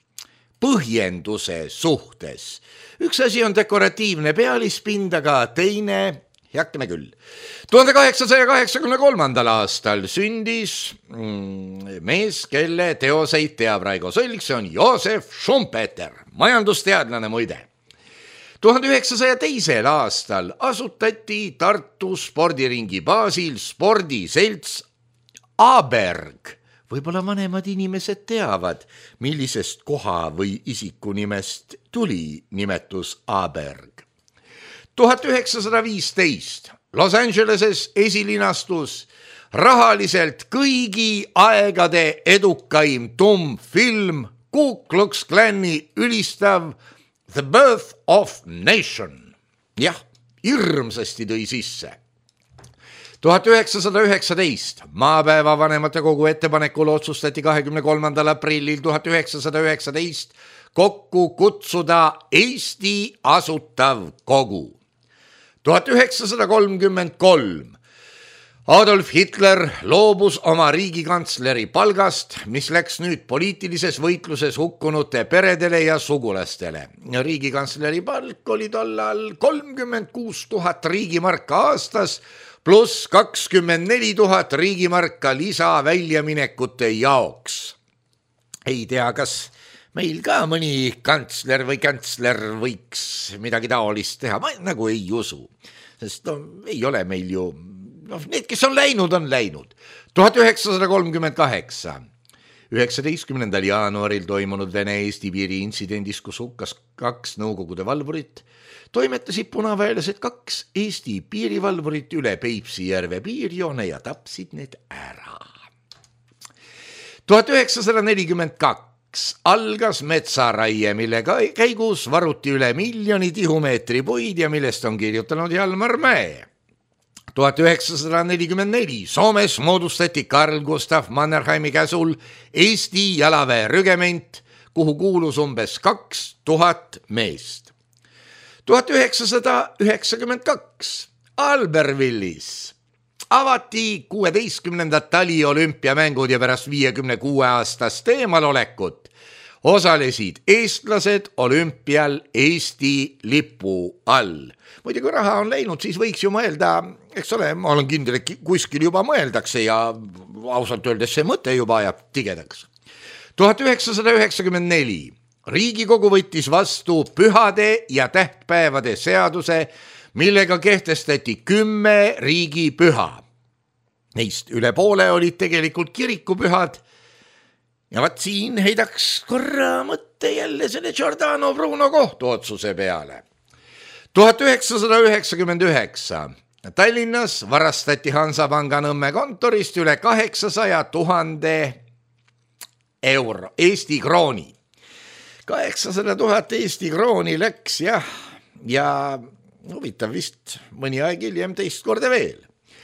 põhjenduse suhtes. Üks asi on dekoratiivne pealispind, aga teine, heakene küll. tuhande kaheksasaja kaheksakümne kolmandal aastal sündis mees, kelle teoseid teab Raigo Sõlg, see on Joosef Schumpeter, majandusteadlane muide. tuhande üheksasaja teisel aastal asutati Tartu spordiringi baasil spordiselts Aberg. Võib-olla vanemad inimesed teavad, millisest koha või isiku nimest tuli nimetus Aberg. tuhat üheksasada viisteist Los Angeleses esilinastus rahaliselt kõigi aegade edukaim tummfilm Ku Klux Klani ülistav The Birth of Nation. Jah, hirmsasti tõi sisse. tuhat üheksasada üheksateist maapäeva vanematekogu ettepanekul otsustati kahekümne kolmandal aprillil tuhat üheksasada üheksateist kokku kutsuda Eesti asutav kogu. tuhat üheksasada kolmkümmend kolm Adolf Hitler loobus oma riigikantsleri palgast, mis läks nüüd poliitilises võitluses hukkunute peredele ja sugulastele. Riigikantsleri palk oli tollal kolmkümmend kuus tuhat riigimarka aastas pluss kakskümmend neli tuhat riigimarka lisa väljaminekute jaoks. Ei tea, kas meil ka mõni kantsler või kantsler võiks midagi taolist teha, ma nagu ei usu, sest no, ei ole meil ju, no, need, kes on läinud, on läinud. tuhat üheksasada kolmkümmend kaheksa üheksateistkümnendal jaanuaril toimunud Vene-Eesti piiri intsidendis, kus hukkas kaks Nõukogude valvurit, toimetasid punaväelased kaks Eesti piirivalvurit üle Peipsi järve piirjoone ja tapsid need ära. tuhat üheksasada nelikümmend kaks algas metsaraie, mille käigus varuti üle miljoni tihumeetri puid ja millest on kirjutanud Jalmar Mäe. tuhat üheksasada nelikümmend neli Soomes moodustati Karl Gustav Mannerheimi käsul Eesti jalaväe rügement, kuhu kuulus umbes kaks tuhat meest. tuhat üheksasada üheksakümmend kaks Albervillis avati kuueteistkümnendad taliolümpiamängud ja pärast viiekümne kuue aastast eemalolekut osalesid eestlased olümpial Eesti lipu all. Muide, kui raha on läinud, siis võiks ju mõelda, eks ole, ma olen kindel, et kuskil juba mõeldakse ja ausalt öeldes see mõte juba ajab tigedaks. tuhat üheksasada üheksakümmend neli Riigikogu võttis vastu pühade ja tähtpäevade seaduse, millega kehtestati kümme riigipüha. Neist üle poole olid tegelikult kirikupühad ja vaat siin heidaks korra mõtte jälle selle Giordano Bruno kohtuotsuse peale. tuhat üheksasada üheksakümmend üheksa Tallinnas varastati Hansapanga Nõmme kontorist üle kaheksasaja tuhande euro, Eesti krooni. kaheksasada tuhat Eesti krooni läks jah, ja huvitav vist mõni aeg hiljem teist korda veel.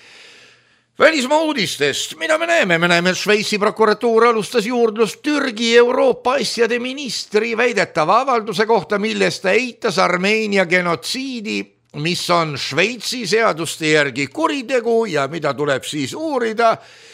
Välismaa uudistest, mida me näeme? Me näeme, et Šveitsi prokuratuur alustas juurdlust Türgi Euroopa asjade ministri väidetava avalduse kohta, milles ta eitas Armeenia genotsiidi, mis on Šveitsi seaduste järgi kuritegu ja mida tuleb siis uurida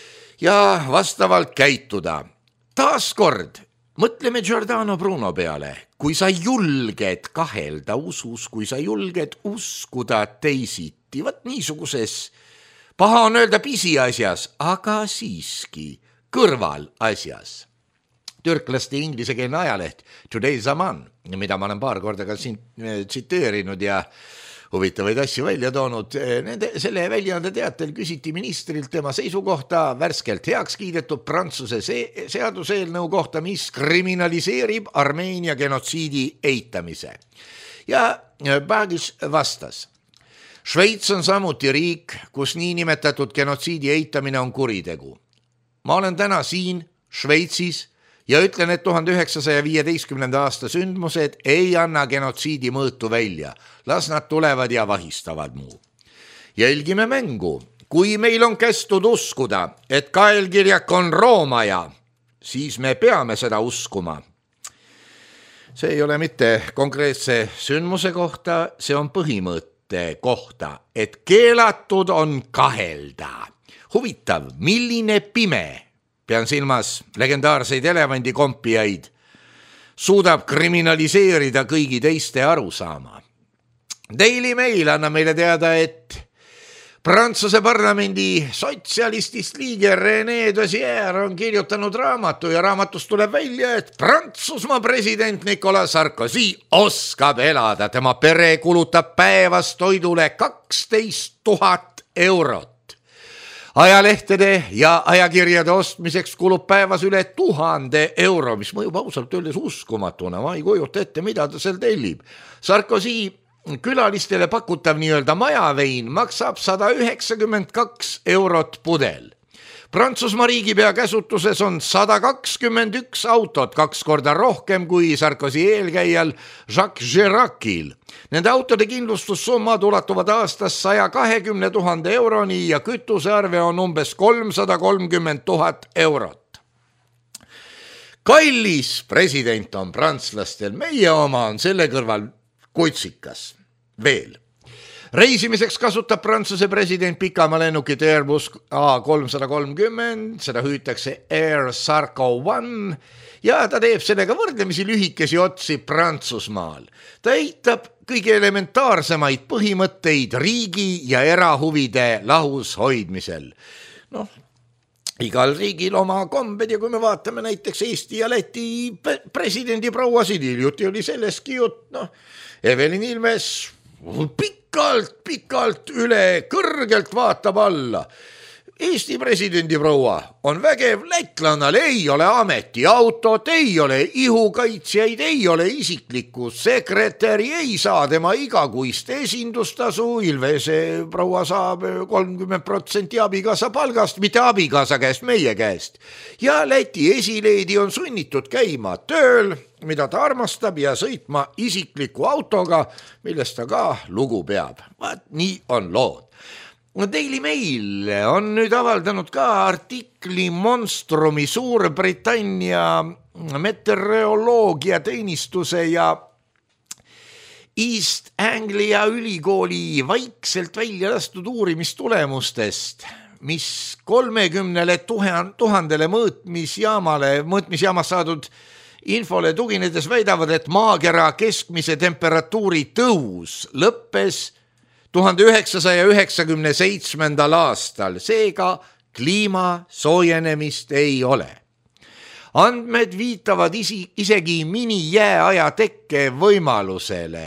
ja vastavalt käituda. Taaskord mõtleme Giordano Bruno peale, kui sa julged kahelda usus, kui sa julged uskuda teisiti, võt niisuguses, paha on öelda pisiasjas, aga siiski kõrval asjas. Türklaste inglisekeelne ajaleht Today Zaman, mida ma olen paar korda ka siin tsiteerinud ja huvitavaid asju välja toonud. Nende, selle väljaande teatel küsiti ministrilt tema seisukohta värskelt heaks kiidetud Prantsuse see, seaduseelnõu kohta, mis kriminaliseerib Armeenia genotsiidi eitamise. Ja Bagis vastas: Šveits on samuti riik, kus niinimetatud genotsiidi eitamine on kuritegu. Ma olen täna siin Šveitsis ja ütlen, et tuhande üheksasaja viieteistkümnenda aasta sündmused ei anna genotsiidi mõõtu välja. Las nad tulevad ja vahistavad muu. Jälgime mängu. Kui meil on kästud uskuda, et kaelkirjak on roomaja, siis me peame seda uskuma. see ei ole mitte konkreetse sündmuse kohta, see on põhimõtte kohta, et keelatud on kahelda. Huvitav, milline pime, pean silmas legendaarseid elevandikompijaid, suudab kriminaliseerida kõigi teiste arusaama. Daily Mail annab meile teada, et Prantsuse parlamendi sotsialistist liige René Dosier on kirjutanud raamatu ja raamatust tuleb välja, et Prantsusmaa president Nicolas Sarkozy oskab elada. Tema pere kulutab päevas toidule kaksteist tuhat eurot. Ajalehtede ja ajakirjade ostmiseks kulub päevas üle tuhande euro, mis mõjub ausalt öeldes uskumatuna. Ma ei kujuta ette, mida ta seal tellib. Sarkozy külalistele pakutav nii-öelda majavein maksab sada üheksakümmend kaks eurot pudel. Prantsusmaa riigipea käsutuses on sada kakskümmend üks autot, kaks korda rohkem kui Sarkozy eelkäijal Jacques Chiracil. Nende autode kindlustussummad ulatuvad aastas saja kahekümne tuhande euroni ja kütusearve on umbes kolmsada kolmkümmend tuhat eurot. Kallis president on prantslastel, meie oma on selle kõrval kutsikas. Veel. Reisimiseks kasutab Prantsuse president pikamaa lennukit Airbus A kolmsada kolmkümmend, seda hüütakse Air Sarko One ja ta teeb sellega võrdlemisi lühikesi otsi Prantsusmaal. Ta eitab kõige elementaarsemaid põhimõtteid riigi ja erahuvide lahus hoidmisel. Noh, igal riigil oma kombed ja kui me vaatame näiteks Eesti ja Läti presidendi prouasid, hiljuti oli selleski jutt, noh, Evelin Ilves pikalt, pikalt üle, kõrgelt vaatab alla. Eesti presidendi proua on vägev, lätlanal ei ole ametiautot, ei ole ihukaitsjaid, ei ole isiklikku sekretäri, ei saa tema igakuist esindustasu, Ilvese proua saab kolmkümmend protsenti abikaasa palgast, mitte abikaasa käest, meie käest. Ja Läti esileedi on sunnitud käima tööl, mida ta armastab ja sõitma isikliku autoga, millest ta ka lugu peab. Vaat nii on lood. Daily Mail on nüüd avaldanud ka artikli Monstrumi Suurbritannia meteoroloogia teenistuse ja East Anglia ülikooli vaikselt välja lastud uurimistulemustest, mis kolmekümnele tuhandele mõõtmisjaamale, mõõtmisjaamas saadud infole tuginedes väidavad, et maakera keskmise temperatuuri tõus lõppes tuhande üheksasaja üheksakümne seitsmendal aastal, seega kliima soojenemist ei ole. Andmed viitavad isi, isegi minijääaja tekke võimalusele.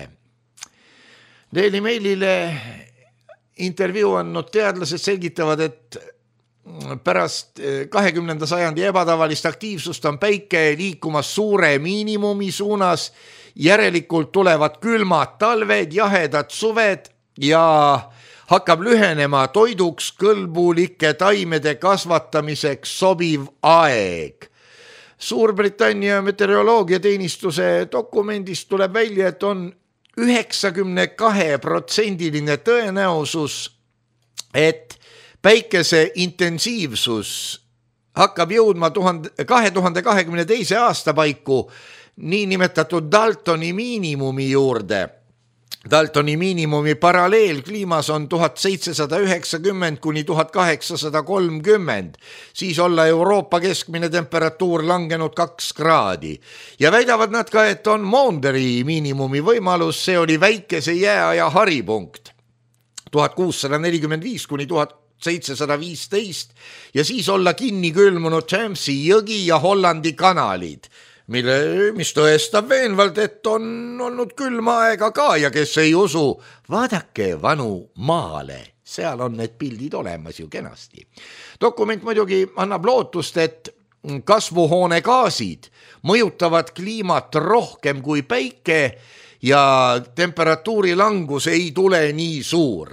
Daily Mailile intervjuu andnud teadlased selgitavad, et pärast kahekümnenda sajandi ebatavalist aktiivsust on päike liikumas suure miinimumi suunas, järelikult tulevad külmad talved, jahedad suved ja hakkab lühenema toiduks kõlbulike taimede kasvatamiseks sobiv aeg. Suurbritannia meteoroloogiateenistuse dokumendist tuleb välja, et on üheksakümne kahe protsendiline tõenäosus, et päikese intensiivsus hakkab jõudma kahe tuhande kahekümne teise aasta paiku niinimetatud Daltoni miinimumi juurde. Daltoni miinimumi paralleelkliimas on tuhat seitsesada üheksakümmend kuni tuhat kaheksasada kolmkümmend, siis olla Euroopa keskmine temperatuur langenud kaks kraadi. Ja väidavad nad ka, et on Maunderi miinimumi võimalus, see oli väikese jääaja haripunkt, tuhat kuussada nelikümmend viis kuni tuhat seitsesada viisteist ja siis olla kinni külmunud Thamesi jõgi ja Hollandi kanalid, mille, mis tõestab veenvalt, et on olnud külma aega ka ja kes ei usu, vaadake vanu maale, seal on need pildid olemas ju kenasti. Dokument muidugi annab lootust, et kasvuhoonegaasid mõjutavad kliimat rohkem kui päike ja temperatuuri langus ei tule nii suur.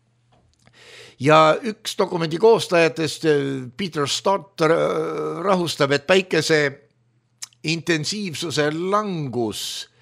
Ja üks dokumendi koostajatest, Peter Stott, rahustab, et päikese intensiivsuse langus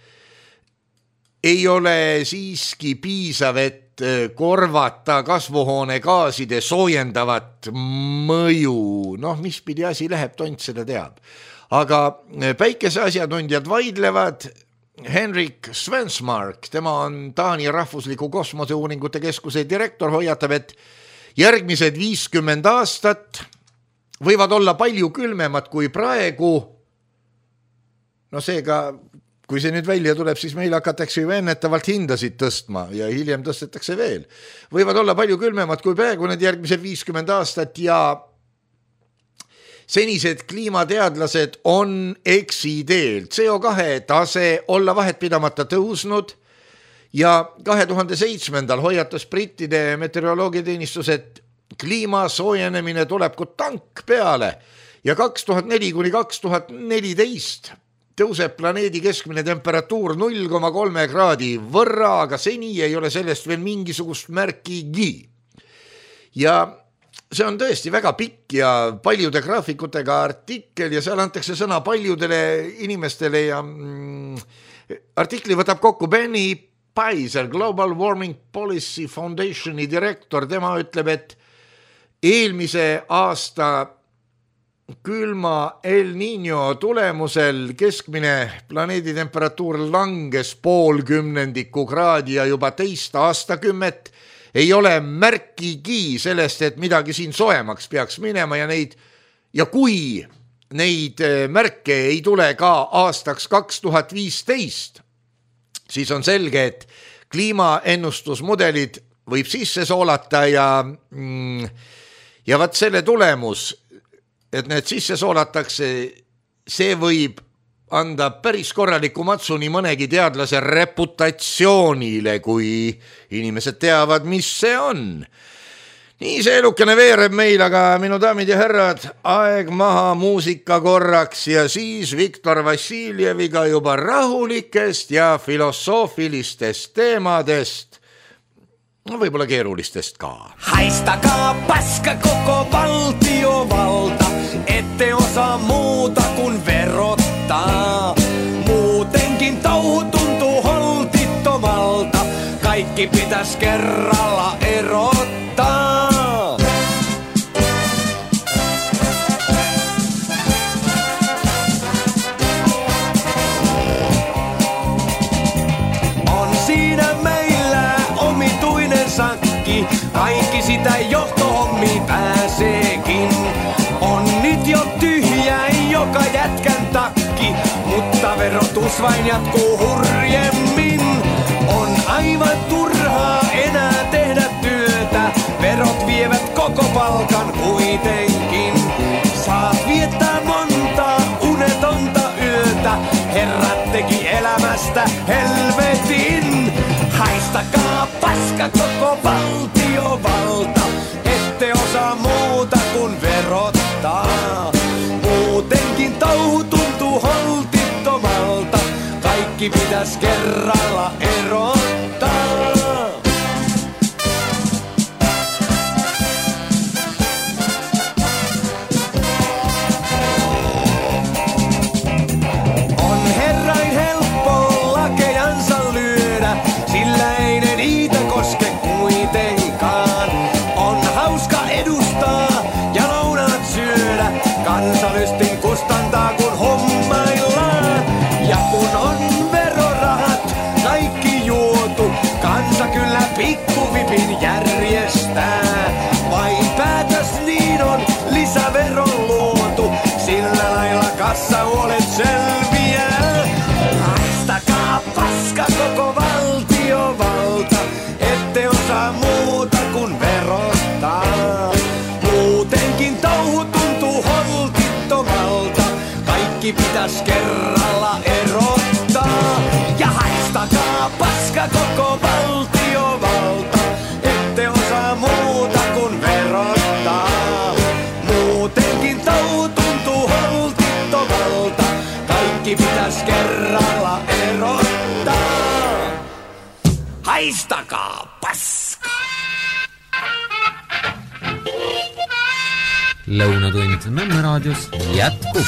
ei ole siiski piisav, et korvata kasvuhoonegaaside soojendavat mõju. Noh, mis pidi asi läheb, tont seda teab. Aga päikese asjatundjad vaidlevad Henrik Svensmark, tema on Taani rahvusliku kosmoseuuringute keskuse direktor, hoiatab, et järgmised viiskümmend aastat võivad olla palju külmemad kui praegu. No seega, kui see nüüd välja tuleb, siis meil hakatakse ju ennetavalt hindasid tõstma ja hiljem tõstetakse veel. Võivad olla palju külmemad kui praegu need järgmised viiskümmend aastat ja senised kliimateadlased on eksiteel. C O kahe tase olla vahetpidamata tõusnud ja kahe tuhande seitsmendal hoiatas brittide meteoroloogiateenistus, et kliima soojenemine tuleb kui tank peale ja kaks tuhat neli kuni kaks tuhat neliteist tõuseb planeedi keskmine temperatuur null koma kolm kraadi võrra, aga seni ei ole sellest veel mingisugust märkigi. Ja see on tõesti väga pikk ja paljude graafikutega artikkel ja seal antakse sõna paljudele inimestele ja mm, artikli võtab kokku Benny Paiser, Global Warming Policy Foundationi direktor, tema ütleb, et eelmise aasta külma El Niño tulemusel keskmine planeedi temperatuur langes pool kümnendiku kraadi ja juba teist aastakümmet ei ole märkigi sellest, et midagi siin soemaks peaks minema ja neid ja kui neid märke ei tule ka aastaks kaks tuhat viisteist, siis on selge, et kliimaennustusmudelid võib sisse soolata ja mm, ja vaat selle tulemus, et need sisse soolatakse, see võib anda päris korraliku matsu nii mõnegi teadlase reputatsioonile, kui inimesed teavad, mis see on. Nii see elukene veereb meil, aga minu daamid ja härrad, aeg maha muusika korraks ja siis Viktor Vassiljeviga juba rahulikest ja filosoofilistest teemadest, no võib-olla keerulistest ka. Haistakaa paska koko valtiovalta, ette osaa muuta kuin verottaa. Muutenkin touhu tuntuu holtittomalta, kaikki pitäis kerralla erottaa. On siinä meillä omituinen sakki, kaikki sitä johtohommiin pääseekin. On nyt jo tyhjä joka jätkän takki, mutta verotus vain jatkuu hurjemmin. On aivan turhaa enää tehdä työtä, verot vievät koko palkan kuitenkin. Saat viettää monta unetonta yötä, herrat teki elämästä helvetin. Haistakaa paska koko valtiovalta, ette osaa muuta kuin verottaa. Muutenkin touhu tuntuu holtittomalta, kaikki pitäis kerralla erottaa. On herrain helppo lakejansa lyödä, sillä ei ne niitä koske kuitenkaan. On hauska edustaa ja lounaat syödä, kansalystin kustantaa kun hommaillaan. Ja kun on verorahat kaikki juotu, kansa kyllä pikkuvipin järjestää. Vain päätös niin on lisäveron luotu, sillä lailla kassahuolet selviää. Haistakaa paska koko valtiovalta, ette osaa muuta kuin verottaa. Muutenkin touhu tuntuu holtittomalta, kaikki pitäis kerralla erottaa. Ja haistakaa paska koko valtiovalta, ette osaa muuta kuin verottaa. Muutenkin touhu tuntuu holtittomalta, kaikki pitäis kerralla erottaa. Haistakaa paska! Lõunatund Nõmme raadios jätkub.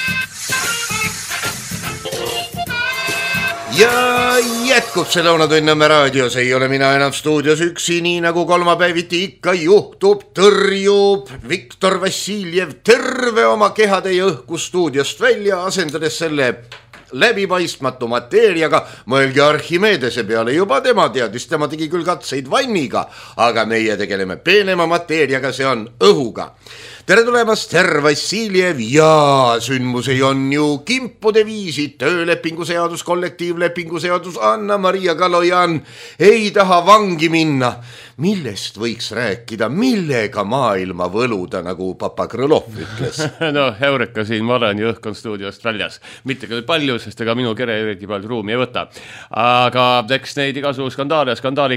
Ja jätkub see Lõunatund Nõmme raadios, ei ole mina enam stuudios üksi, nii nagu kolmapäeviti ikka juhtub, tõrjub Viktor Vassiljev terve oma kehade ja õhku stuudiost välja, asendades selle läbipaistmatu mateeriaga, mõelge Archimedese peale, juba tema teadis, tema tegi küll katseid vanniga, aga meie tegeleme peenema mateeriaga, see on õhuga. Tere tulemast, härra Vassiljev, ja sündmusi on ju kimpude viisi, töölepingu seadus, kollektiivlepingu seadus, Anna-Maria Kalojan ei taha vangi minna. Millest võiks rääkida, millega maailma võluda, nagu papa Krõlov ütles? No, Eureka siin, ma olen ju õhkon stuudiost väljas. Mitte küll palju, sest ega minu kere eriti palju ruumi ei võta. Aga eks neid igasu skandaale,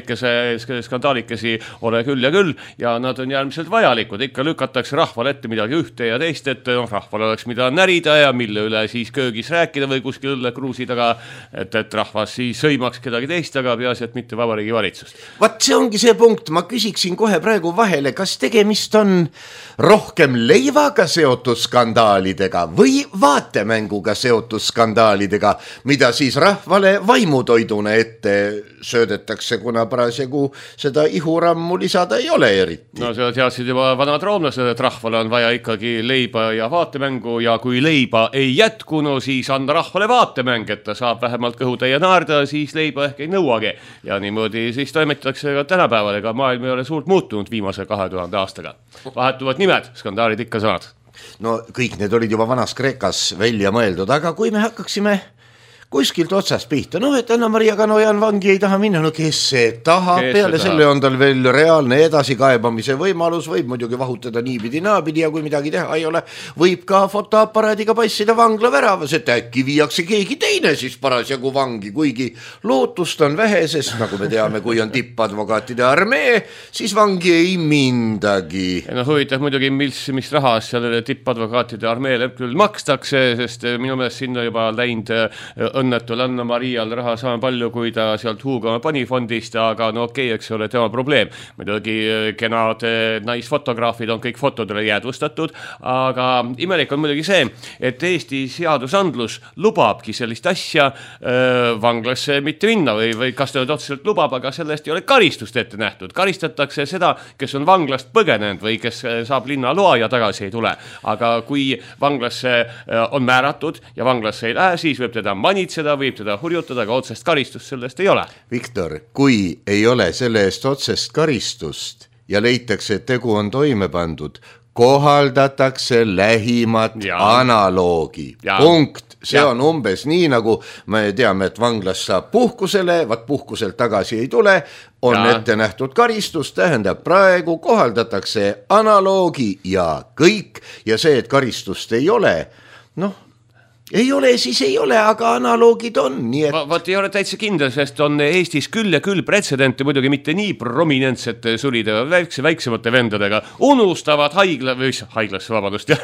skandaalikesi ole küll ja küll, ja nad on järgmiselt vajalikud. Ikka lükatakse rahval ette midagi ühte ja teist, et no, rahval oleks mida närida ja mille üle siis köögis rääkida või kuskil õlle kruusi taga, et, et rahvas siis sõimaks kedagi teist, aga peaasi, et mitte vabariigi valitsust. Vat see ongi see punkt. Ma küsiksin kohe praegu vahele, kas tegemist on rohkem leivaga seotud skandaalidega või vaatemänguga seotud skandaalidega, mida siis rahvale vaimutoiduna ette söödetakse, kuna parasjagu seda ihurammu lisada ei ole eriti. No seda teadsid juba vanad roomlased, et rahvale on vaja ikkagi leiba ja vaatemängu, ja kui leiba ei jätku, no siis anda rahvale vaatemäng, et ta saab vähemalt kõhutäie naarda, siis leiba ehk ei nõuagi. Ja niimoodi siis toimetatakse ka tänapäeval, ega maailm ei ole suurt muutunud viimase kahe tuhande aastaga. Vahetuvad nimed, skandaalid ikka saad. No kõik need olid juba vanas Kreekas välja mõeldud, aga kui me hakkaksime kuskilt otsast pihta, no et Anna-Maria Kalojan vangi ei taha minna, no kes see tahab, peale selle on tal veel reaalne edasikaebamise võimalus, võib muidugi vahutada niipidi naapidi ja kui midagi teha ei ole, võib ka fotoaparaadiga passida vangla väravas, et äkki viiakse keegi teine siis parasjagu vangi, kuigi lootust on vähe, sest nagu me teame, kui on tippadvokaatide armee, siis vangi ei mindagi. Ja no huvitav muidugi, mis, mis rahas sellele tippadvokaatide armeele küll makstakse, sest minu meelest sinna juba läinud õnnetul Anna-Marial raha sama palju, kui ta sealt huugama pani fondist, aga no okei, eks ole tema probleem. Muidugi kenad naisfotograafid on kõik fotodele jäädvustatud, aga imelik on muidugi see, et Eesti seadusandlus lubabki sellist asja äh, vanglasse mitte minna või, või kas ta nüüd otseselt lubab, aga sellest ei ole karistust ette nähtud. Karistatakse seda, kes on vanglast põgenenud või kes saab linna loa ja tagasi ei tule. Aga kui vanglasse on määratud ja vanglasse ei lähe, siis võib teda manitseda, seda võib teda hurjutada, aga otsest karistust sellest ei ole. Viktor, kui ei ole selle eest otsest karistust ja leitakse, et tegu on toime pandud, kohaldatakse lähimat ja. Analoogi. Ja. Punkt. See ja. On umbes nii, nagu me teame, et vanglas saab puhkusele, vaat puhkuselt tagasi ei tule, on ja. Ette nähtud karistus, tähendab praegu kohaldatakse analoogi ja kõik, ja see, et karistust ei ole, noh, ei ole, siis ei ole, aga analoogid on. Nii et... Va, vaat ei ole täitsa kindel, sest on Eestis küll ja küll pretsedente, muidugi mitte nii prominentsete sulide, väikse, väiksemate vendadega, unustavad haigla, või haiglasse, vabadust,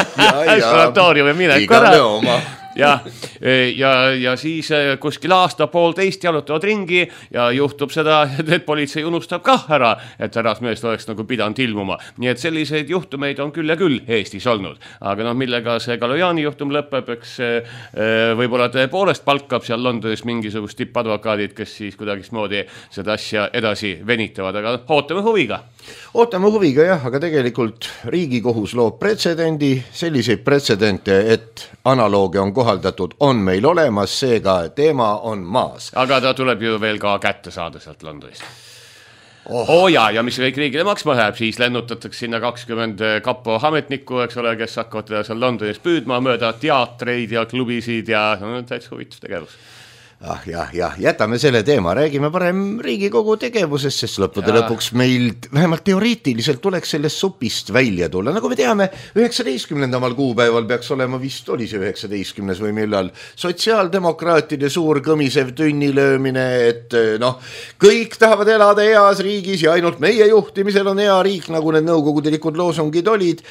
sanatooriumi mine, igale oma. Ja, ja, ja siis kuskil aasta poolteist jalutavad ringi ja juhtub seda, et politsei unustab kah ära, et härrasmeest oleks nagu pidanud ilmuma. Nii et selliseid juhtumeid on küll ja küll Eestis olnud. Aga noh, millega see Kalojani juhtum lõpeb, eks võib-olla tõepoolest palkab seal Londonis mingisugust tippadvokaadid, kes siis kuidagismoodi seda asja edasi venitavad, aga ootame huviga. Ootame huviga jah, aga tegelikult Riigikohus loob pretsedendi, selliseid pretsedente, et analoogia on kohaldatud, on meil olemas, seega teema on maas. Aga ta tuleb ju veel ka kätte saada sealt Londonist. Oh. oh ja, ja mis kõik riigile maksma läheb, siis lennutatakse sinna kakskümmend kapo ametnikku, eks ole, kes hakkavad seal Londonis püüdma mööda teatreid ja klubisid ja no, täitsa huvitav tegevus. Ah, jah, jah, jätame selle teema, räägime parem Riigikogu tegevusest, sest lõppude ja. Lõpuks meil vähemalt teoreetiliselt tuleks sellest supist välja tulla. Nagu me teame, üheksateistkümnendamal kuupäeval peaks olema, vist oli see üheksateistkümnes või millal, sotsiaaldemokraatide suur kõmisev tünnilöömine, et noh, kõik tahavad elada heas riigis ja ainult meie juhtimisel on hea riik, nagu need nõukogudelikud loosungid olid.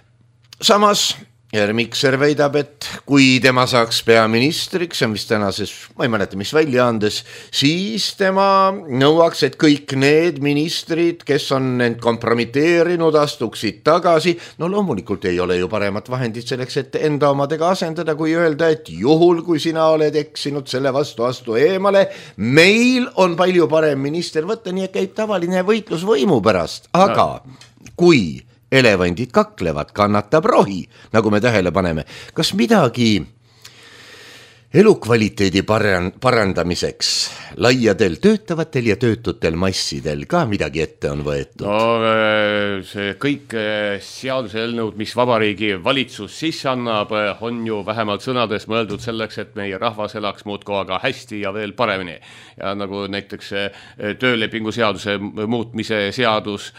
Samas Mikser väidab, et kui tema saaks peaministriks, see on vist tänases, ma ei mäleta, mis väljaandes, siis tema nõuaks, et kõik need ministrid, kes on end kompromiteerinud, astuksid tagasi. No loomulikult ei ole ju paremat vahendit selleks, et enda omadega asendada, kui öelda, et juhul, kui sina oled eksinud selle vastu, astu eemale, meil on palju parem minister võtta, nii et käib tavaline võitlus võimu pärast. Aga kui elevandid kaklevad, kannatab rohi, nagu me tähele paneme. Kas midagi elukvaliteedi parandamiseks laiadel töötavatel ja töötutel massidel ka midagi ette on võetud? No see kõik seaduseelnõud, mis vabariigi valitsus sisse annab, on ju vähemalt sõnades mõeldud selleks, et meie rahvas elaks muudkui aga hästi ja veel paremini. Ja nagu näiteks töölepingu seaduse muutmise seadus,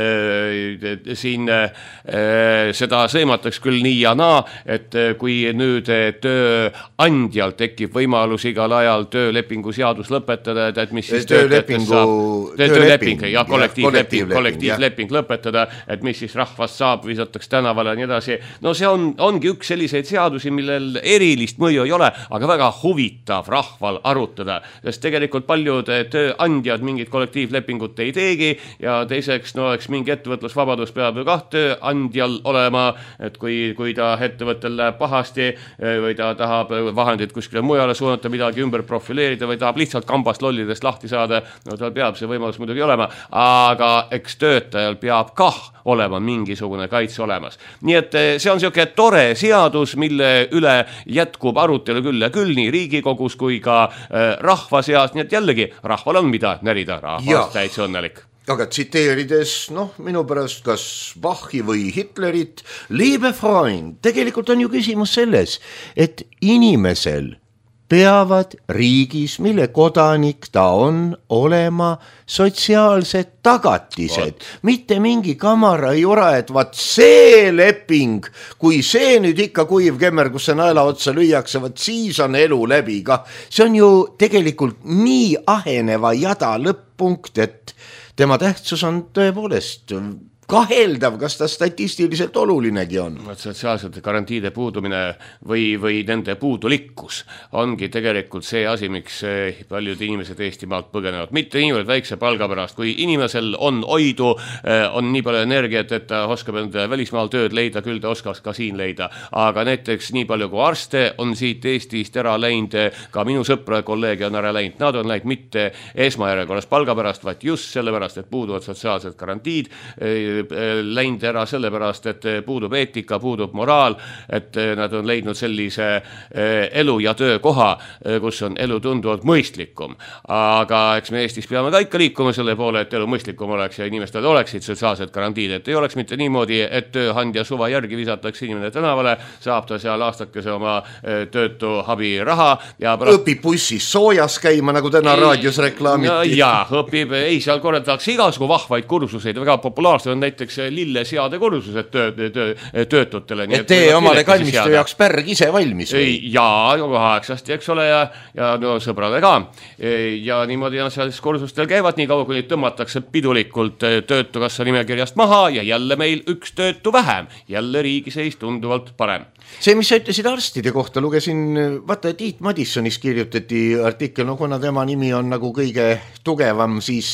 siin seda sõimatakse küll nii ja naa, et kui nüüd tööandja tekib võimalus igal ajal töölepingu seadus lõpetada, et mis siis töölepingu, saab, tööleping ja kollektiivleping, kollektiivleping lõpetada, et mis siis rahvast saab, visatakse tänavale ja nii edasi. No see on, ongi üks selliseid seadusi, millel erilist mõju ei ole, aga väga huvitav rahval arutada, sest tegelikult paljud tööandjad mingit kollektiivlepingut ei teegi ja teiseks, no eks mingi ettevõtlusvabadus peab ju kah tööandjal olema, et kui, kui ta ettevõttel läheb pahasti või ta tahab vahendid kuskile mujale suunata, midagi ümber profileerida või tahab lihtsalt kambast lollidest lahti saada, no tal peab see võimalus muidugi olema, aga eks töötajal peab kah olema mingisugune kaitse olemas. Nii et see on selline tore seadus, mille üle jätkub arutelu küll ja küll nii Riigikogus kui ka rahva seas, nii et jällegi rahval on mida närida, rahvas täitsa õnnelik. Aga tsiteerides, noh, minu pärast kas Bachi või Hitlerit, liebe Freund, tegelikult on ju küsimus selles, et inimesel peavad riigis, mille kodanik ta on, olema sotsiaalsed tagatised, What? mitte mingi kamara jura, et vaat see leping, kui see nüüd ikka kuiv kemmer, kus see naela otsa lüüakse, vaat siis on elu läbi ka. See on ju tegelikult nii aheneva jada lõpp-punkt, et tema tähtsus on tõepoolest kaheldav, kas ta statistiliselt olulinegi on. Sotsiaalsete garantiide puudumine või, või nende puudulikkus ongi tegelikult see asi, miks paljud inimesed Eestimaalt põgenevad. Mitte niivõrd väikse palga pärast, kui inimesel on oidu, on nii palju energiat, et ta oskab enda välismaal tööd leida, küll ta oskaks ka siin leida. Aga näiteks nii palju kui arste on siit Eestist ära läinud, ka minu sõpra ja kolleegi on ära läinud. Nad on läinud mitte esmajärjekorras palga pärast, vaid just sellepärast, et puuduvad sotsiaalsed garantiid, läinud ära sellepärast, et puudub eetika, puudub moraal, et nad on leidnud sellise elu ja töökoha, kus on elu tunduvalt mõistlikum. Aga eks me Eestis peame ka ikka liikuma selle poole, et elu mõistlikum oleks ja inimestel oleksid sotsiaalsed garantiid, et ei oleks mitte niimoodi, et tööandja suva järgi visatakse inimene tänavale, saab ta seal aastakese oma töötu abi raha ja pärast... õpib bussis soojas käima, nagu täna raadios reklaamiti. No, jaa, õpib, ei, seal korraldatakse igasugu vahvaid kursuseid, väga populaarse on näiteks lilleseade kursused töö, töö, töötutele. Et tee omale kalmistu jaoks pärg ise valmis või? Jaa, kaheksasti, eks ole, ja, ja no, sõbrale ka. Ja niimoodi on seal kursustel käivad nii kaua, kui tõmmatakse pidulikult töötukassa nimekirjast maha ja jälle meil üks töötu vähem. Jälle riigi seis tunduvalt parem. See, mis sa ütlesid arstide kohta, lugesin, vaata, Tiit Madissonis kirjutati artikkel, no kuna tema nimi on nagu kõige tugevam, siis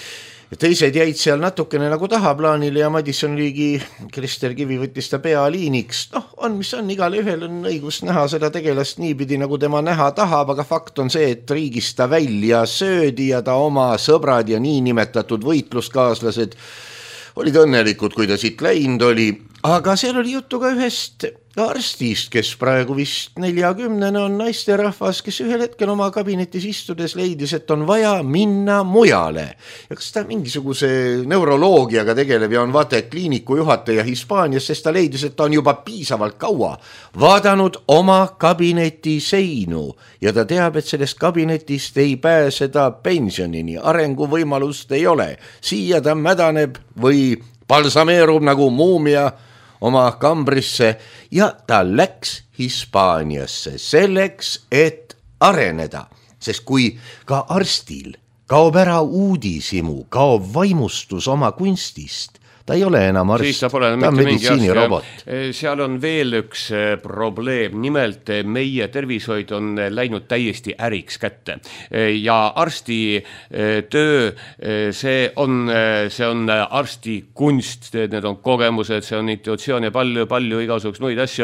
teised jäid seal natukene nagu tahaplaanile ja Madisson liigi Krister Kivi võttis ta pealiiniks. Noh, on, mis on, igale ühel on õigus näha seda tegelast niipidi, nagu tema näha tahab, aga fakt on see, et riigist ta välja söödi ja ta oma sõbrad ja niinimetatud võitluskaaslased olid õnnelikud, kui ta siit läinud oli. Aga seal oli juttu ka ühest arstist, kes praegu vist neljakümnene on naisterahvas, kes ühel hetkel oma kabinetis istudes leidis, et on vaja minna mujale. Ja kas ta mingisuguse neuroloogiaga tegeleb ja on vaata kliiniku juhataja Hispaanias, sest ta leidis, et ta on juba piisavalt kaua vaadanud oma kabineti seinu ja ta teab, et sellest kabinetist ei pääse ta pensionini, arenguvõimalust ei ole. Siia ta mädaneb või balsameerub nagu muumia oma kambrisse ja ta läks Hispaaniasse selleks, et areneda, sest kui ka arstil kaob ära uudisimu, kaob vaimustus oma kunstist, ta ei ole enam arst, ta, ta on meditsiinirobot. Seal on veel üks probleem, nimelt meie tervishoid on läinud täiesti äriks kätte ja arsti töö, see on, see on arsti kunst, need on kogemused, see on intuitsioon ja palju, palju igasuguks muid asju.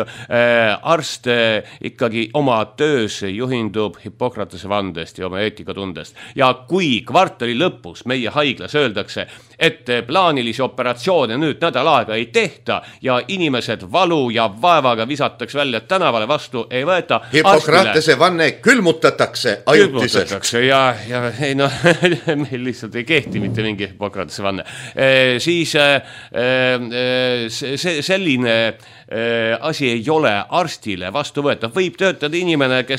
Arst ikkagi oma töös juhindub Hippokratese vandest ja oma eetikatundest ja kui kvartali lõpus meie haiglas öeldakse, et plaanilisi operatsioone operatsioone nüüd nädal aega ei tehta ja inimesed valu ja vaevaga visatakse välja tänavale, vastu ei võeta. Hippokratese vanne külmutatakse ajutiselt. Külmutatakse ja, ja ei no, meil lihtsalt ei kehti mitte mingi Hippokratese vanne. E, siis e, e, selline asi ei ole arstile vastu võetav. Võib töötada inimene, kes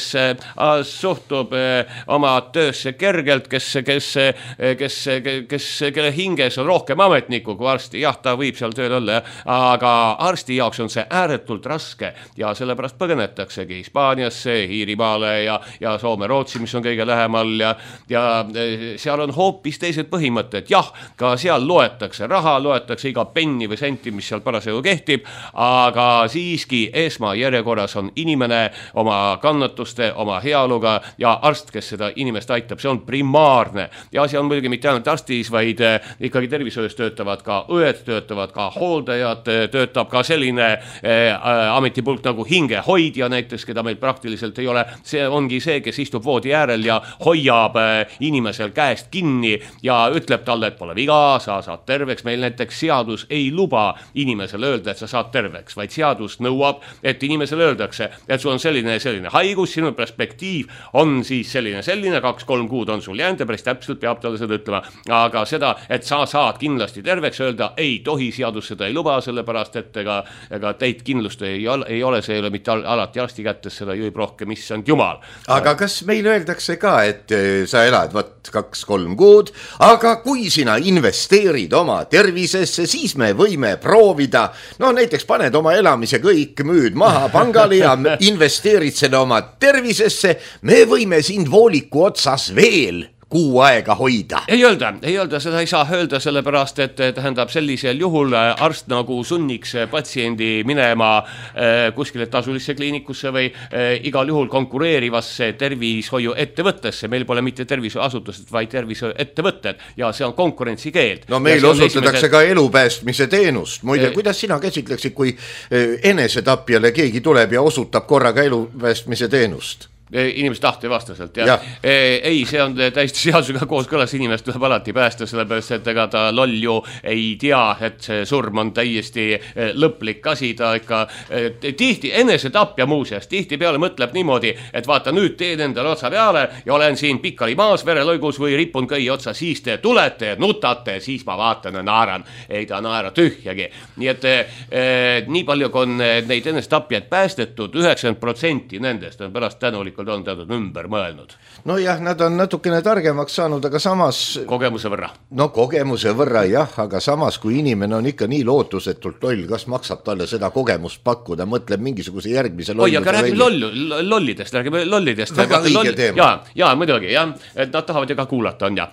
suhtub oma töösse kergelt, kes, kes, kes, kes, kelle hinges on rohkem ametniku kui arsti. Jah, ta võib seal tööl olla, aga arsti jaoks on see ääretult raske ja sellepärast põgenetaksegi Hispaaniasse, Iirimaale ja, ja Soome, Rootsi, mis on kõige lähemal ja, ja seal on hoopis teised põhimõtted. Jah, ka seal loetakse raha, loetakse iga penni või senti, mis seal parasjagu kehtib, aga aga siiski esmajärjekorras on inimene oma kannatuste, oma heaoluga ja arst, kes seda inimest aitab, see on primaarne. Ja asi on muidugi mitte ainult arstis, vaid ikkagi tervishoius töötavad ka õed, töötavad ka hooldajad, töötab ka selline äh, ametipulk nagu hingehoidja näiteks, keda meil praktiliselt ei ole. See ongi see, kes istub voodi äärel ja hoiab äh, inimesel käest kinni ja ütleb talle, et pole viga, sa saad terveks. Meil näiteks seadus ei luba inimesele öelda, et sa saad terveks, vaid seadus nõuab, et inimesele öeldakse, et sul on selline selline haigus, sinu perspektiiv on siis selline selline, kaks-kolm kuud on sul jäänud ja päris täpselt peab talle seda ütlema. Aga seda, et sa saad kindlasti terveks öelda, ei tohi, seadus seda ei luba, sellepärast, et ega, ega teid kindlust ei ole, ei ole, see ei ole mitte alati arsti kättes, seda juhib rohkem, issand jumal. Aga kas meil öeldakse ka, et sa elad võt kaks-kolm kuud, aga kui sina investeerid oma tervisesse, siis me võime proovida, no näiteks paned oma elamise kõik müüd maha pangale ja investeerid selle oma tervisesse, me võime sind vooliku otsas veel kuu aega hoida. Ei öelda, ei öelda, seda ei saa öelda, sellepärast, et tähendab sellisel juhul arst nagu sunniks patsiendi minema äh, kuskile tasulisse kliinikusse või äh, igal juhul konkureerivasse tervishoiu ettevõttesse. Meil pole mitte tervishoiuasutused, vaid tervishoiu ettevõtted ja see on konkurentsikeeld. No meil osutatakse esimesed... ka elupäästmise teenust. Muide, e... kuidas sina käsitleksid, kui enesetapjale keegi tuleb ja osutab korraga elupäästmise teenust? Inimeste tahte vastaselt ja. Ja. Ei, see on täiesti seadusega koos kõlas, inimest tuleb alati päästa, sellepärast, et ega ta loll ju ei tea, et see surm on täiesti lõplik asi, ta ikka tihti enesetapja muuseas, tihti peale mõtleb niimoodi, et vaata nüüd teen endale otsa peale ja olen siin pikali maas verelõigus või ripun kõi otsa, siis te tulete ja nutate, siis ma vaatan ja naaran, ei ta naera tühjagi. Nii et eh, nii palju on neid enesetapjaid päästetud, üheksakümmend protsenti nendest on pärast tänulik on teadnud ümber mõelnud. No jah, nad on natukene targemaks saanud, aga samas... Kogemuse võrra. No kogemuse võrra jah, aga samas kui inimene on ikka nii lootusetult loll, kas maksab talle seda kogemust pakkuda, mõtleb mingisuguse järgmise lolluse. Oi, aga räägime lollu, lollidest, räägime lollidest. Väga õige lolli... teema. Ja, ja muidugi, jah, et nad tahavad ju ka kuulata on ja.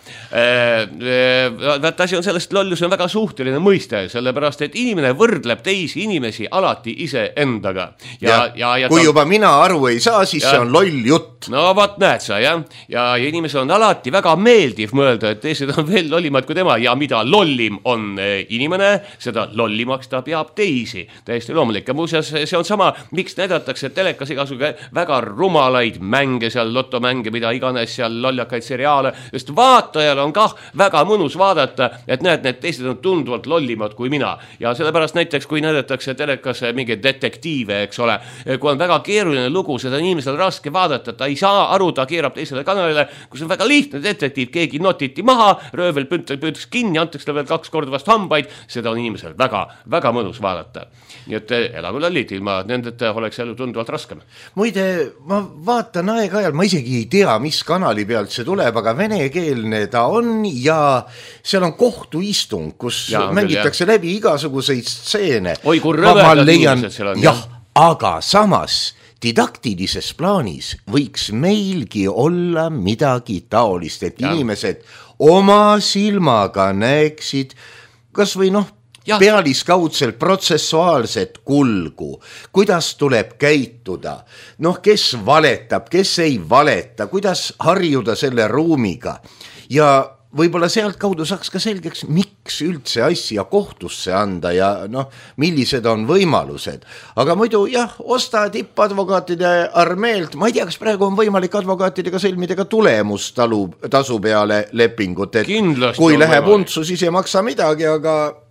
Väät asi on sellest, lollus on väga suhteline mõiste, sellepärast, et inimene võrdleb teisi inimesi alati ise endaga. Ja, ja, ja, ja kui ta... juba mina aru ei saa, siis ja... see on loll jutt. No vaat näed sa, jah. Ja, ja inimesel on alati väga meeldiv mõelda, et teised on veel lollimad kui tema ja mida lollim on inimene, seda lollimaks ta peab teisi. Täiesti loomulik. Ja muuseas, see on sama, miks näidatakse telekas igasugu väga rumalaid mänge seal, lotomänge, mida iganes seal lollakaid seriaale, sest vaatajal on kah väga mõnus vaadata, et näed, need teised on tunduvalt lollimad kui mina. Ja sellepärast näiteks, kui näidatakse telekas mingi detektiive, eks ole, kui on väga keeruline lugu, seda inimesel raske vaadata, ta ei saa aru, ta keerab teisele kanalile, kus on väga lihtne detektiiv, keegi notiti maha, röövel püütakse kinni, antakse veel kaks korda vast hambaid, seda on inimesel väga, väga mõnus vaadata. Nii et elagu lollid, ilma nendeta oleks elu tunduvalt raskem. Muide, ma vaatan aeg-ajal, ma isegi ei tea, mis kanali pealt see tuleb, aga venekeelne ta on ja seal on kohtuistung, kus ja, mängitakse küll, läbi igasuguseid stseene. Oi, kui rõvedad inimesed seal on. Jah, aga samas didaktilises plaanis võiks meilgi olla midagi taolist, et ja. Inimesed oma silmaga näeksid kas või noh, ja. Pealiskaudselt protsessuaalset kulgu, kuidas tuleb käituda, noh, kes valetab, kes ei valeta, kuidas harjuda selle ruumiga ja võib-olla sealt kaudu saaks ka selgeks, miks üldse asja kohtusse anda ja noh, millised on võimalused. Aga muidu jah, osta tippadvokaatide armeelt, ma ei tea, kas praegu on võimalik advokaatidega sõlmida ka tulemustasu peale lepingut, et kindlasti kui läheb untsu, siis ei maksa midagi, aga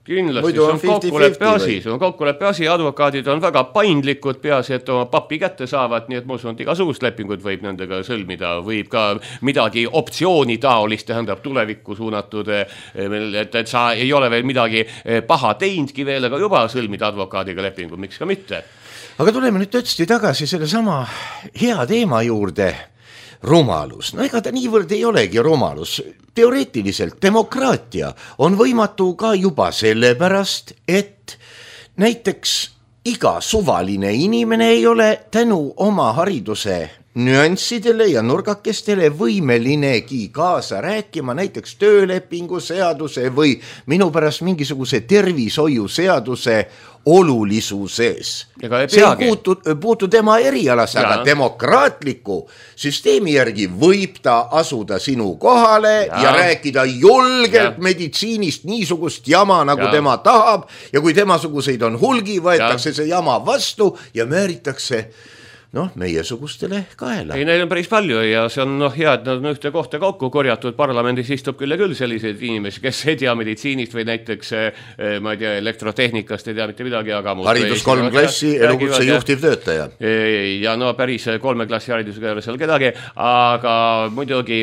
kindlasti, see on kokkuleppe asi, see on kokkuleppe asi, advokaadid on väga paindlikud, peaasi, et oma papi kätte saavad, nii et ma usun, et igasugust lepingut võib nendega sõlmida, võib ka midagi optsiooni taolist, tähendab tulevikku suunatud, et, et sa ei ole veel midagi paha teinudki veel, aga juba sõlmida advokaadiga lepingu, miks ka mitte. Aga tuleme nüüd tõesti tagasi selle sama hea teema juurde, rumalus. No ega ta niivõrd ei olegi rumalus. Teoreetiliselt demokraatia on võimatu ka juba sellepärast, et näiteks iga suvaline inimene ei ole tänu oma hariduse nüanssidele ja nurgakestele võimelinegi kaasa rääkima näiteks töölepingu seaduse või minu pärast mingisuguse tervishoiu seaduse olulisuses. See ei puutu, puutu tema erialas, aga demokraatliku süsteemi järgi võib ta asuda sinu kohale ja, ja rääkida julgelt ja. meditsiinist niisugust jama, nagu ja. tema tahab ja kui temasuguseid on hulgi, võetakse ja. see jama vastu ja määritakse noh, meiesugustele kaela. Ei, neil on päris palju ja see on noh, hea, et nad on ühte kohta kokku korjatud. Parlamendis istub küll ja küll selliseid inimesi, kes ei tea meditsiinist või näiteks ma ei tea, elektrotehnikast ei tea mitte midagi, aga haridus kolm klassi, elukutse juhtiv töötaja. Ja no päris kolme klassi haridusega ei ole seal kedagi, aga muidugi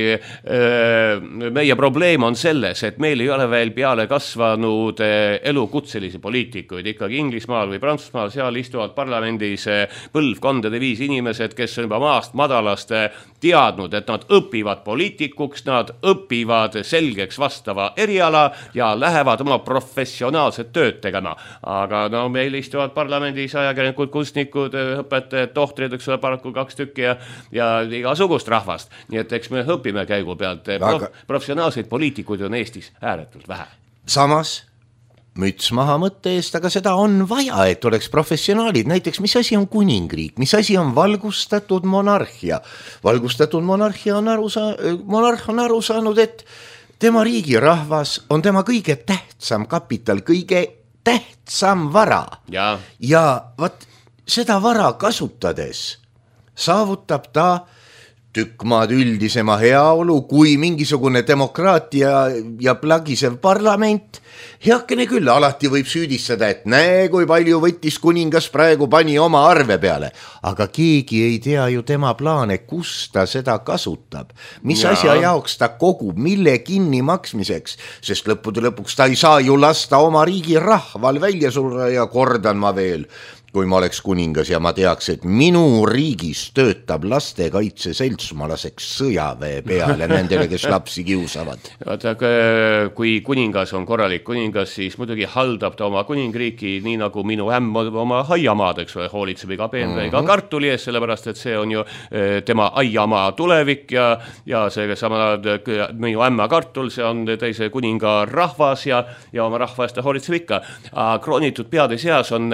meie probleem on selles, et meil ei ole veel peale kasvanud elukutselisi poliitikuid, ikkagi Inglismaal või Prantsusmaal, seal istuvad parlamendis põlvkondade viis inimesed, kes on juba maast madalast teadnud, et nad õpivad poliitikuks, nad õpivad selgeks vastava eriala ja lähevad oma professionaalset tööd tegema. Aga no meil istuvad parlamendis ajakirjanikud, kunstnikud, õpetajad, tohtrid, eks ole, paraku kaks tükki ja, ja igasugust rahvast. Nii et eks me õpime käigu pealt. Prof, professionaalseid poliitikuid on Eestis ääretult vähe. Samas müts maha mõtte eest, aga seda on vaja, et oleks professionaalid. Näiteks, mis asi on kuningriik, mis asi on valgustatud monarhia. Valgustatud monarhia on aru, sa- monarh on aru saanud, et tema riigi rahvas on tema kõige tähtsam kapital, kõige tähtsam vara. Ja, ja vaat seda vara kasutades saavutab ta tükkmaad üldisema heaolu kui mingisugune demokraatia ja plagisev parlament. Heakene küll, alati võib süüdistada, et näe, kui palju võttis kuningas praegu pani oma arve peale. Aga keegi ei tea ju tema plaane, kus ta seda kasutab. Mis ja. asja jaoks ta kogub, mille kinni maksmiseks, sest lõppude lõpuks ta ei saa ju lasta oma riigi rahval välja surra ja kordan ma veel. Kui ma oleks kuningas ja ma teaks, et minu riigis töötab lastekaitse selts, ma laseks sõjaväe peale nendele, kes lapsi kiusavad. Vaata, kui kuningas on korralik kuningas, siis muidugi haldab ta oma kuningriiki, nii nagu minu ämm oma aiamaad, eks ole, hoolitseb iga peenre, iga kartuli ees, sellepärast, et see on ju tema aiamaa tulevik ja, ja see sama minu ämma kartul, see on teise kuninga rahvas ja, ja oma rahva eest ta hoolitseb ikka. Kroonitud peade seas on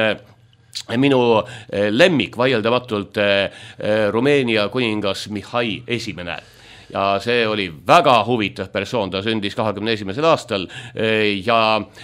minu lemmik vaieldamatult Rumeenia kuningas Mihai esimene. Ja see oli väga huvitav persoon, ta sündis kahekümne esimesel aastal ja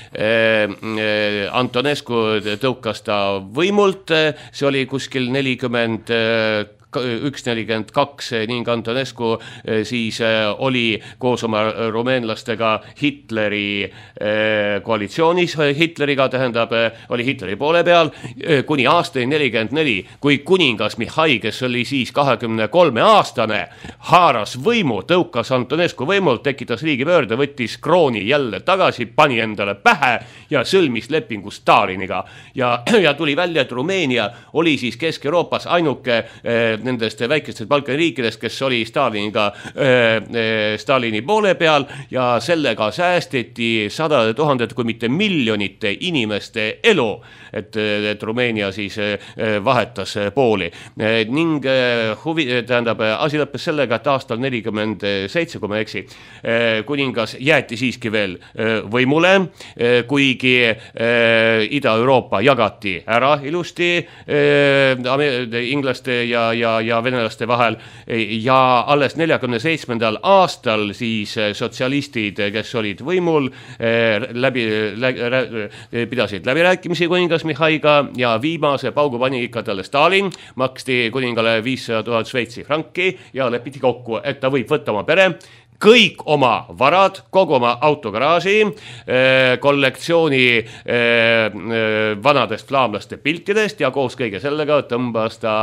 Antonescu tõukas ta võimult, see oli kuskil nelikümmend üks nelikümmend kaks ning Antonescu siis oli koos oma rumeenlastega Hitleri koalitsioonis, Hitleriga tähendab, oli Hitleri poole peal kuni aastani nelikümmend neli, kui kuningas Mihai, kes oli siis kahekümne kolme aastane, haaras võimu, tõukas Antonescu võimult, tekitas riigipöörde, võttis krooni jälle tagasi, pani endale pähe ja sõlmis lepingu Staliniga ja, ja tuli välja, et Rumeenia oli siis Kesk-Euroopas ainuke nendest väikestest Balkani riikidest, kes oli Staliniga, äh, Stalini poole peal ja sellega säästeti sadade tuhandete, kui mitte miljonite inimeste elu, et, et Rumeenia siis vahetas pooli. Ning huvi, tähendab, asi lõppes sellega, et aastal nelikümmend seitse, kui ma eksi, kuningas jäeti siiski veel võimule, kuigi Ida-Euroopa jagati ära ilusti inglaste ja, ja, ja venelaste vahel ja alles neljakümne seitsmendal aastal siis sotsialistid, kes olid võimul, läbi, läbi, pidasid läbirääkimisi kuningas Mihhaiga ja viimase paugu pani ikka talle Stalin, maksti kuningale viissada tuhat Šveitsi franki ja lepiti kokku, et ta võib võtta oma pere, kõik oma varad, kogu oma autogaraaži, kollektsiooni vanadest flaamlaste piltidest ja koos kõige sellega tõmbas ta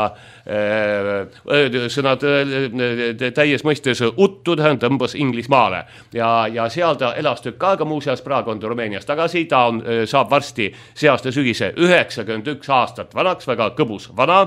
sõnad täies mõistes uttu, tähendab tõmbas Inglismaale ja, ja seal ta elas tükk aega, muuseas Praag on Rumeenias tagasi, ta on, saab varsti see aasta sügise üheksakümmend üks aastat vanaks, väga kõbus vana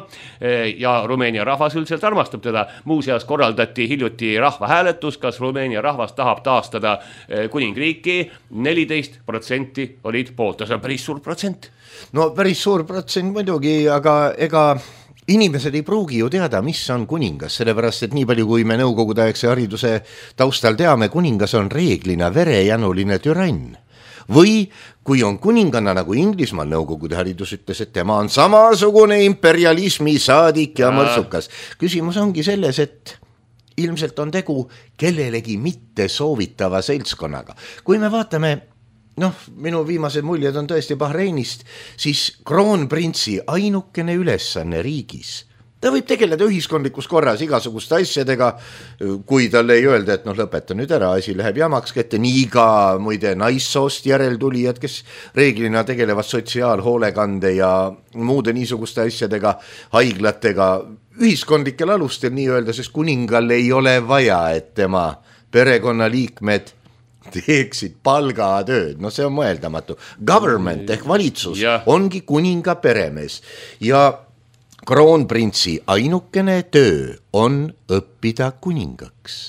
ja Rumeenia rahvas üldiselt armastab teda. Muuseas korraldati hiljuti rahvahääletus, kas Rumeenia rahvas tahab taastada kuningriiki, neliteist protsenti olid poolt, see on päris suur protsent. No päris suur protsent muidugi, aga ega inimesed ei pruugi ju teada, mis on kuningas, sellepärast, et nii palju, kui me nõukogude aegse hariduse taustal teame, kuningas on reeglina verejanuline türann. Või kui on kuninganna, nagu Inglismaal nõukogude haridus ütles, et tema on samasugune imperialismi saadik ja mõrtsukas. Küsimus ongi selles, et ilmselt on tegu kellelegi mitte soovitava seltskonnaga. Kui me vaatame, noh, minu viimased muljed on tõesti Bahreinist, siis kroonprintsi ainukene ülesanne riigis. Ta võib tegeleda ühiskondlikus korras igasuguste asjadega, kui talle ei öelda, et noh, lõpeta nüüd ära, asi läheb jamaks kätte, nii ka muide naissoost järeltulijad, kes reeglina tegelevad sotsiaalhoolekande ja muude niisuguste asjadega, haiglatega, ühiskondlikel alustel nii öelda, sest kuningal ei ole vaja, et tema perekonnaliikmed teeksid palgatööd, no see on mõeldamatu. Government ehk valitsus yeah. ongi kuninga peremees ja kroonprintsi ainukene töö on õppida kuningaks.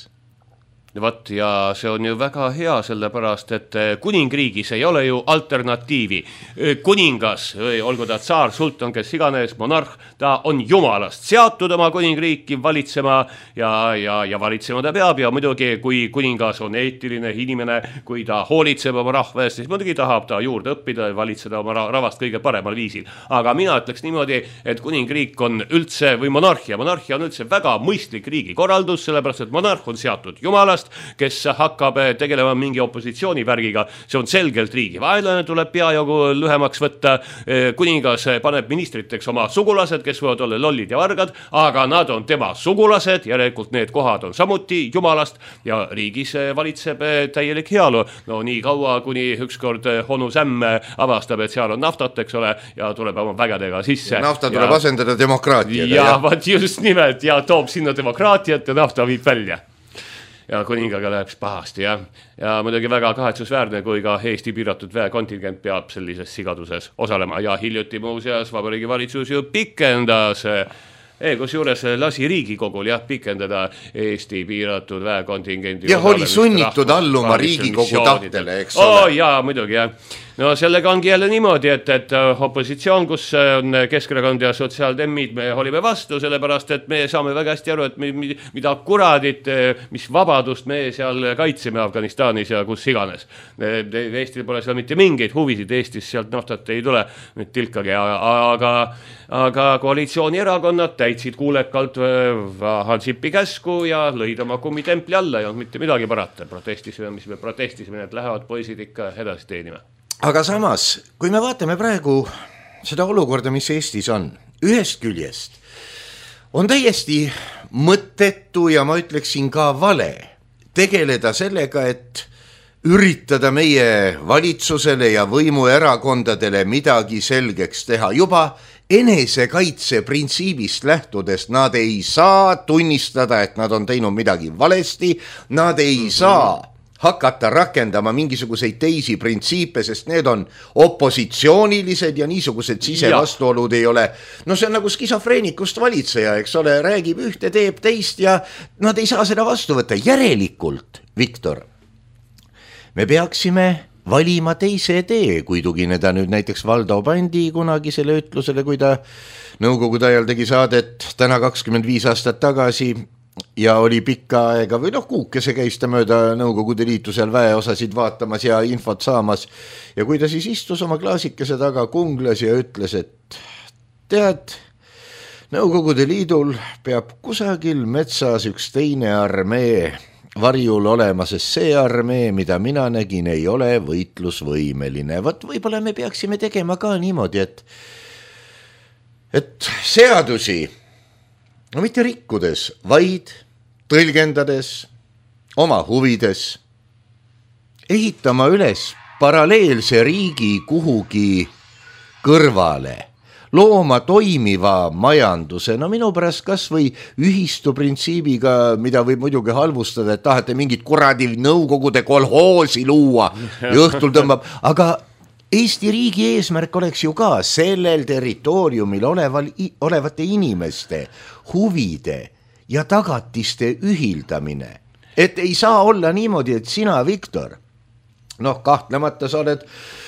Vat, ja see on ju väga hea, sellepärast, et kuningriigis ei ole ju alternatiivi. Kuningas, olgu ta tsaar, sultan, kes iganes, monarh, ta on jumalast seatud oma kuningriiki valitsema ja, ja, ja valitsema ta peab ja muidugi, kui kuningas on eetiline inimene, kui ta hoolitseb oma rahvast, siis muidugi tahab ta juurde õppida ja valitseda oma rahvast kõige paremal viisil. Aga mina ütleks niimoodi, et kuningriik on üldse, või monarhia, monarhia on üldse väga mõistlik riigikorraldus, sellepärast, et monarh on seatud jumalast, kes hakkab tegelema mingi opositsioonivärgiga, see on selgelt riigi vaenlane, tuleb peajagu lühemaks võtta, kuningas paneb ministriteks oma sugulased, kes võivad olla lollid ja vargad, aga nad on tema sugulased, järelikult need kohad on samuti jumalast ja riigis valitseb täielik heaolu. No nii kaua, kuni ükskord onu Sämm avastab, et seal on naftat, eks ole, ja tuleb oma vägedega sisse. Nafta tuleb ja, asendada demokraatiaga. Ja, ja vaat just nimelt, ja toob sinna demokraatiat ja nafta viib välja. Ja kuningaga läheb pahasti ja, ja muidugi väga kahetsusväärne, kui ka Eesti piiratud väekontingent peab sellises sigaduses osalema ja hiljuti muuseas Vabariigi valitsus ju pikendas e, kus juures lasi Riigikogul jah, pikendada Eesti piiratud väekontingendi ja oli sunnitud alluma Riigikogu tahtele, eks ole? Oh, jaa, muidugi jah. No sellega ongi jälle niimoodi, et, et opositsioon, kus on Keskerakond ja sotsiaaldemmid, me olime vastu, sellepärast, et me saame väga hästi aru, et mida kuradit, mis vabadust me seal kaitseme Afganistanis ja kus iganes. Eestil pole seal mitte mingeid huvisid, Eestis sealt naftat ei tule nüüd tilkagi, aga, aga koalitsioonierakonnad täitsid kuulekalt Hansipi käsku ja lõid oma kummitempli alla ja mitte midagi parata. Protestisime, mis me protestisime, et lähevad poisid ikka edasi teenima. Aga samas, kui me vaatame praegu seda olukorda, mis Eestis on, ühest küljest on täiesti mõttetu ja ma ütleksin ka vale tegeleda sellega, et üritada meie valitsusele ja võimuerakondadele midagi selgeks teha. Juba enesekaitse printsiibist lähtudes nad ei saa tunnistada, et nad on teinud midagi valesti, nad ei mm-hmm. saa hakata rakendama mingisuguseid teisi printsiipe, sest need on opositsioonilised ja niisugused sisevastuolud ei ole. No see on nagu skisofreenikust valitseja, eks ole, räägib ühte, teeb teist ja nad ei saa seda vastu võtta. Järelikult, Viktor, me peaksime valima teise tee, kui tugineda nüüd näiteks Valdo Pandi kunagisele ütlusele, kui ta nõukogude ajal tegi saadet täna kakskümmend viis aastat tagasi ja oli pikka aega või noh, kuukese käis ta mööda Nõukogude Liitu seal väeosasid vaatamas ja infot saamas ja kui ta siis istus oma klaasikese taga, kunglas ja ütles, et tead, Nõukogude Liidul peab kusagil metsas üks teine armee varjul olema, sest see armee, mida mina nägin, ei ole võitlusvõimeline. Võt võib-olla me peaksime tegema ka niimoodi, et et seadusi no mitte rikkudes, vaid tõlgendades, oma huvides ehitama üles paralleelse riigi kuhugi kõrvale, looma toimiva majanduse, no minu pärast kas või ühistu printsiibiga, mida võib muidugi halvustada, et tahate mingit kuradi nõukogude kolhoosi luua ja õhtul tõmbab, aga Eesti riigi eesmärk oleks ju ka sellel territooriumil oleval, olevate inimeste huvide ja tagatiste ühildamine. Et ei saa olla niimoodi, et sina, Viktor, noh, kahtlemata sa oled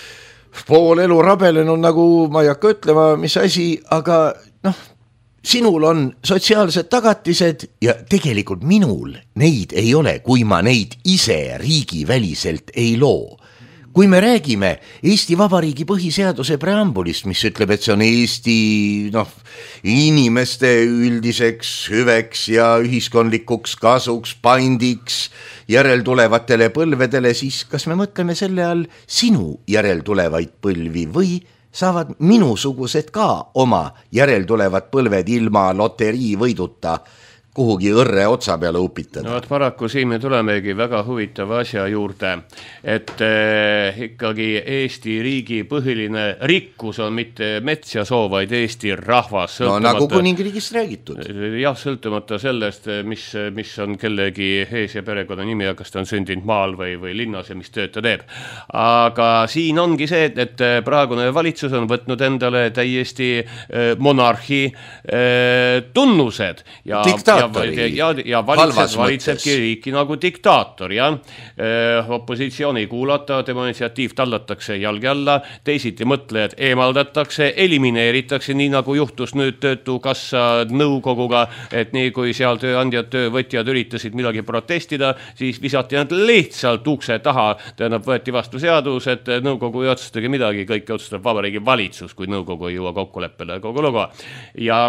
pool elu rabelenud, nagu ma ei hakka ütlema, mis asi, aga noh, sinul on sotsiaalsed tagatised ja tegelikult minul neid ei ole, kui ma neid ise riigiväliselt ei loo. Kui me räägime Eesti Vabariigi põhiseaduse preambulist, mis ütleb, et see on Eesti noh, inimeste üldiseks hüveks ja ühiskondlikuks kasuks, pandiks, järeltulevatele põlvedele, siis kas me mõtleme selle all sinu järeltulevaid põlvi või saavad minusugused ka oma järeltulevad põlved ilma loterii võiduta kuhugi õrre otsa peale upitada. No, paraku siin me tulemegi väga huvitava asja juurde, et eh, ikkagi Eesti riigi põhiline rikkus on mitte mets ja soo, vaid Eesti rahvas. No nagu kuningriigist räägitud. Jah, sõltumata sellest, mis, mis on kellegi ees ja perekonna nimi, kas ta on sündinud maal või, või linnas ja mis tööd ta teeb. Aga siin ongi see, et praegune valitsus on võtnud endale täiesti eh, monarhi eh, tunnused ja Diktaat. ja, ja, ja valitseb, valitsebki riiki nagu diktaator, ja eh, opositsiooni ei kuulata, tema initsiatiiv tallatakse jalge alla, teisiti mõtlejad eemaldatakse, elimineeritakse, nii nagu juhtus nüüd töötukassa nõukoguga, et nii kui seal tööandjad, töövõtjad üritasid midagi protestida, siis visati nad lihtsalt ukse taha, tähendab võeti vastu seadus, et nõukogu ei otsustagi midagi, kõike otsustab Vabariigi valitsus, kui nõukogu ei jõua kokkuleppele kogu lugu. Ja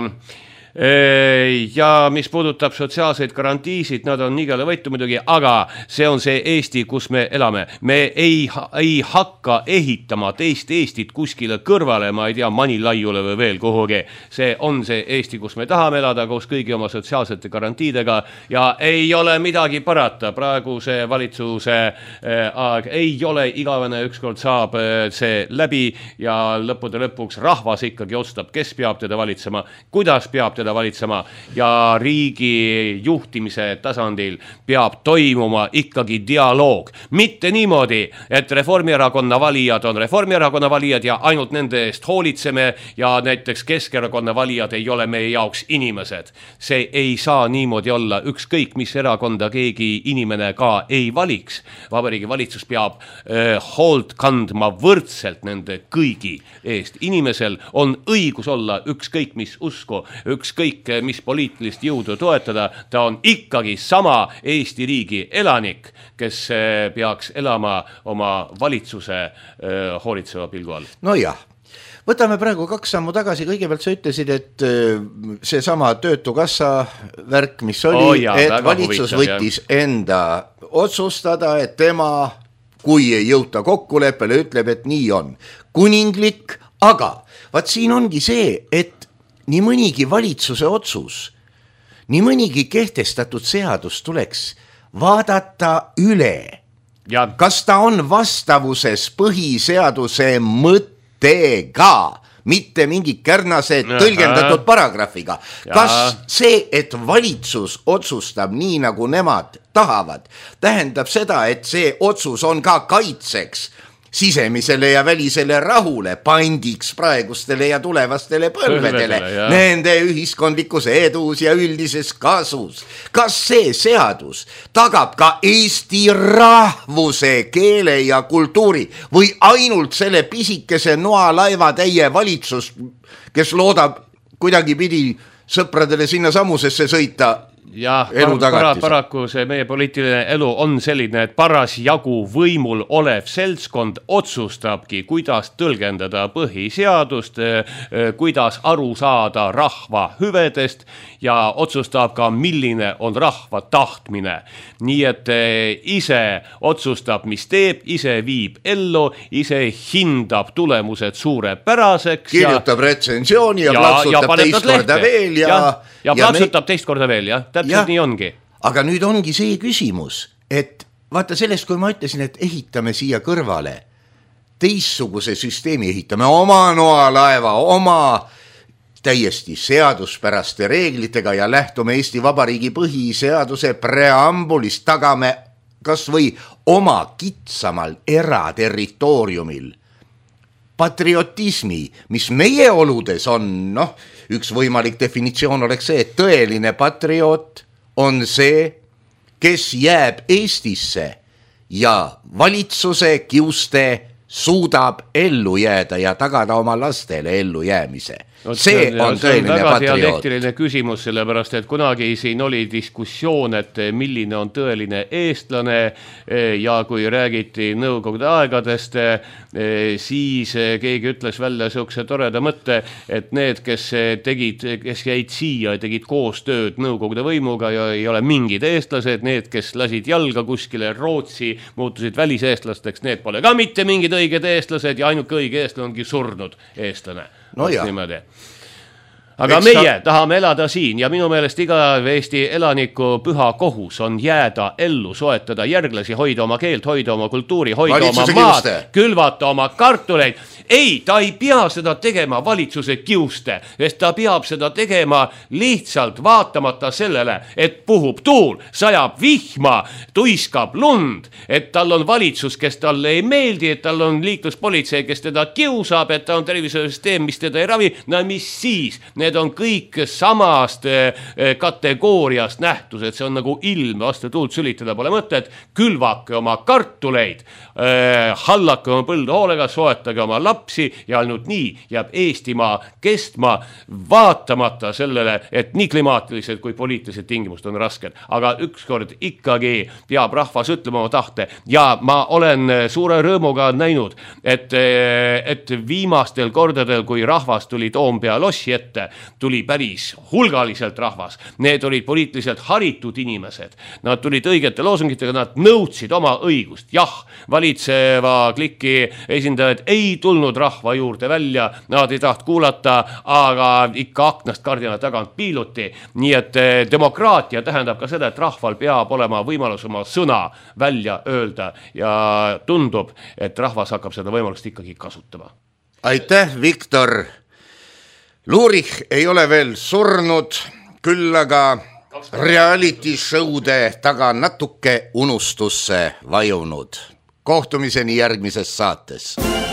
ja mis puudutab sotsiaalseid garantiisid, nad on igale võitu muidugi, aga see on see Eesti, kus me elame. Me ei, ei hakka ehitama teist Eestit kuskile kõrvale, ma ei tea, Manilaiule või veel kuhugi. See on see Eesti, kus me tahame elada koos kõigi oma sotsiaalsete garantiidega ja ei ole midagi parata. Praegu see valitsuse aeg ei ole igavene, ükskord saab see läbi ja lõppude lõpuks rahvas ikkagi otsustab, kes peab teda valitsema, kuidas peab teda valitsema ja riigi juhtimise tasandil peab toimuma ikkagi dialoog. Mitte niimoodi, et Reformierakonna valijad on Reformierakonna valijad ja ainult nende eest hoolitseme ja näiteks Keskerakonna valijad ei ole meie jaoks inimesed. See ei saa niimoodi olla, ükskõik mis erakonda keegi inimene ka ei valiks. Vabariigi valitsus peab äh, hoolt kandma võrdselt nende kõigi eest. Inimesel on õigus olla ükskõik mis usku, ükskõik kõik, mis poliitilist jõudu toetada, ta on ikkagi sama Eesti riigi elanik, kes peaks elama oma valitsuse hoolitseva pilgu all. No jah, võtame praegu kaks sammu tagasi, kõigepealt sa ütlesid, et see sama töötukassa värk, mis oli, oh jah, et valitsus huvitav, võttis jah. Enda otsustada, et tema, kui ei jõuta kokkuleppele, ütleb, et nii on kuninglik, aga vaat siin ongi see, et nii mõnigi valitsuse otsus, nii mõnigi kehtestatud seadus tuleks vaadata üle. Ja. Kas ta on vastavuses põhiseaduse mõttega, mitte mingi kärnase tõlgendatud paragrahviga. Ja. Kas see, et valitsus otsustab nii, nagu nemad tahavad, tähendab seda, et see otsus on ka kaitseks sisemisele ja välisele rahule, pandiks praegustele ja tulevastele põlvedele, nende ühiskondlikus edus ja üldises kasus. Kas see seadus tagab ka Eesti rahvuse, keele ja kultuuri või ainult selle pisikese noalaiva täie valitsus, kes loodab kuidagi pidi sõpradele sinna samusesse sõita? Ja para, paraku see meie poliitiline elu on selline, et paras jagu võimul olev seltskond otsustabki, kuidas tõlgendada põhiseadust, kuidas aru saada rahva hüvedest ja otsustab ka, milline on rahva tahtmine. Nii et ise otsustab, mis teeb, ise viib ellu, ise hindab tulemused suurepäraseks. Kirjutab ja, retsensiooni ja, ja plaksutab teist korda veel. Ja, ja, ja plaksutab me... teist korda veel, jah. Täpselt ja, nii ongi. Aga nüüd ongi see küsimus, et vaata sellest, kui ma ütlesin, et ehitame siia kõrvale teistsuguse süsteemi, ehitame oma noalaeva, oma täiesti seaduspäraste reeglitega ja lähtume Eesti Vabariigi põhiseaduse preambulist, tagame kas või oma kitsamal eraterritooriumil patriotismi, mis meie oludes on, noh, üks võimalik definitsioon oleks see, et tõeline patrioot on see, kes jääb Eestisse ja valitsuse kiuste suudab ellu jääda ja tagada oma lastele ellu jäämise. See on tõeline patrioot. See on väga dialektiline küsimus, sellepärast, et kunagi siin oli diskussioon, et milline on tõeline eestlane ja kui räägiti nõukogude aegadest, siis keegi ütles välja sihukese toreda mõtte, et need, kes tegid, kes jäid siia ja tegid koostööd nõukogude võimuga ja ei ole mingid eestlased, need, kes lasid jalga kuskile Rootsi, muutusid väliseestlasteks, need pole ka mitte mingid õiged eestlased ja ainuke õige eestlane ongi surnud eestlane. No ja. Aga Eks meie ta... tahame elada siin ja minu meelest iga Eesti elaniku püha kohus on jääda ellu, soetada järglasi, hoida oma keelt, hoida oma kultuuri, hoida valitsuse oma maad, kiuste. Külvata oma kartuleid. Ei, ta ei pea seda tegema valitsuse kiuste, sest ta peab seda tegema lihtsalt vaatamata sellele, et puhub tuul, sajab vihma, tuiskab lund, et tal on valitsus, kes talle ei meeldi, et tal on liikluspolitsei, kes teda kiusab, et ta on tervisesüsteem, mis teda ei ravi. No mis siis? Need on kõik samast kategooriast nähtused, see on nagu ilm, vastu tuult sülitada pole mõtet, külvake oma kartuleid, hallake oma põldu hoolega, soetage oma lapsi ja ainult nii jääb Eestimaa kestma vaatamata sellele, et nii klimaatilised kui poliitilised tingimused on rasked. Aga ükskord ikkagi peab rahvas ütlema oma tahte ja ma olen suure rõõmuga näinud, et, et viimastel kordadel, kui rahvas tuli Toompea lossi ette, tuli päris hulgaliselt rahvas. Need olid poliitiliselt haritud inimesed. Nad tulid õigete loosungitega, nad nõudsid oma õigust. Jah, valitseva kliki esindajad ei tulnud rahva juurde välja, nad ei taht kuulata, aga ikka aknast kardina tagant piiluti. Nii et demokraatia tähendab ka seda, et rahval peab olema võimalus oma sõna välja öelda ja tundub, et rahvas hakkab seda võimalust ikkagi kasutama. Aitäh, Viktor! Luurich ei ole veel surnud, küll aga reality show'de taga natuke unustusse vajunud. Kohtumiseni järgmises saates.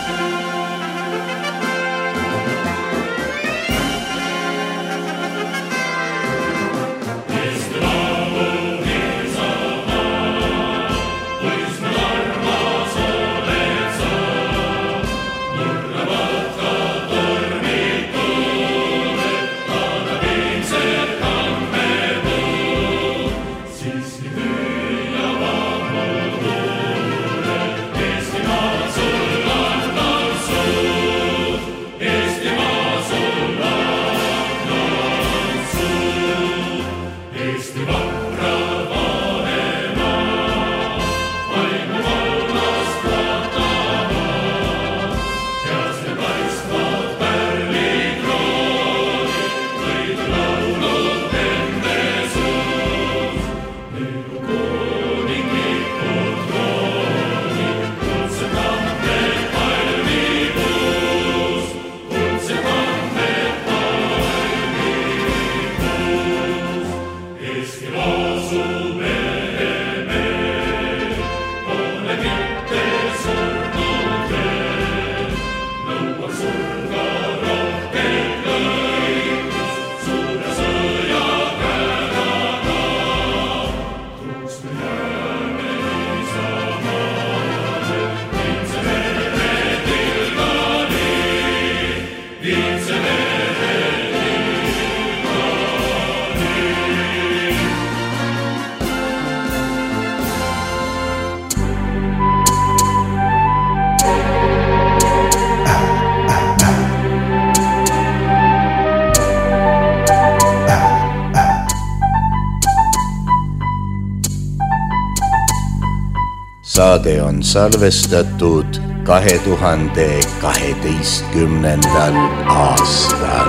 Saade on salvestatud kahe tuhande kaheteistkümnendal aastal.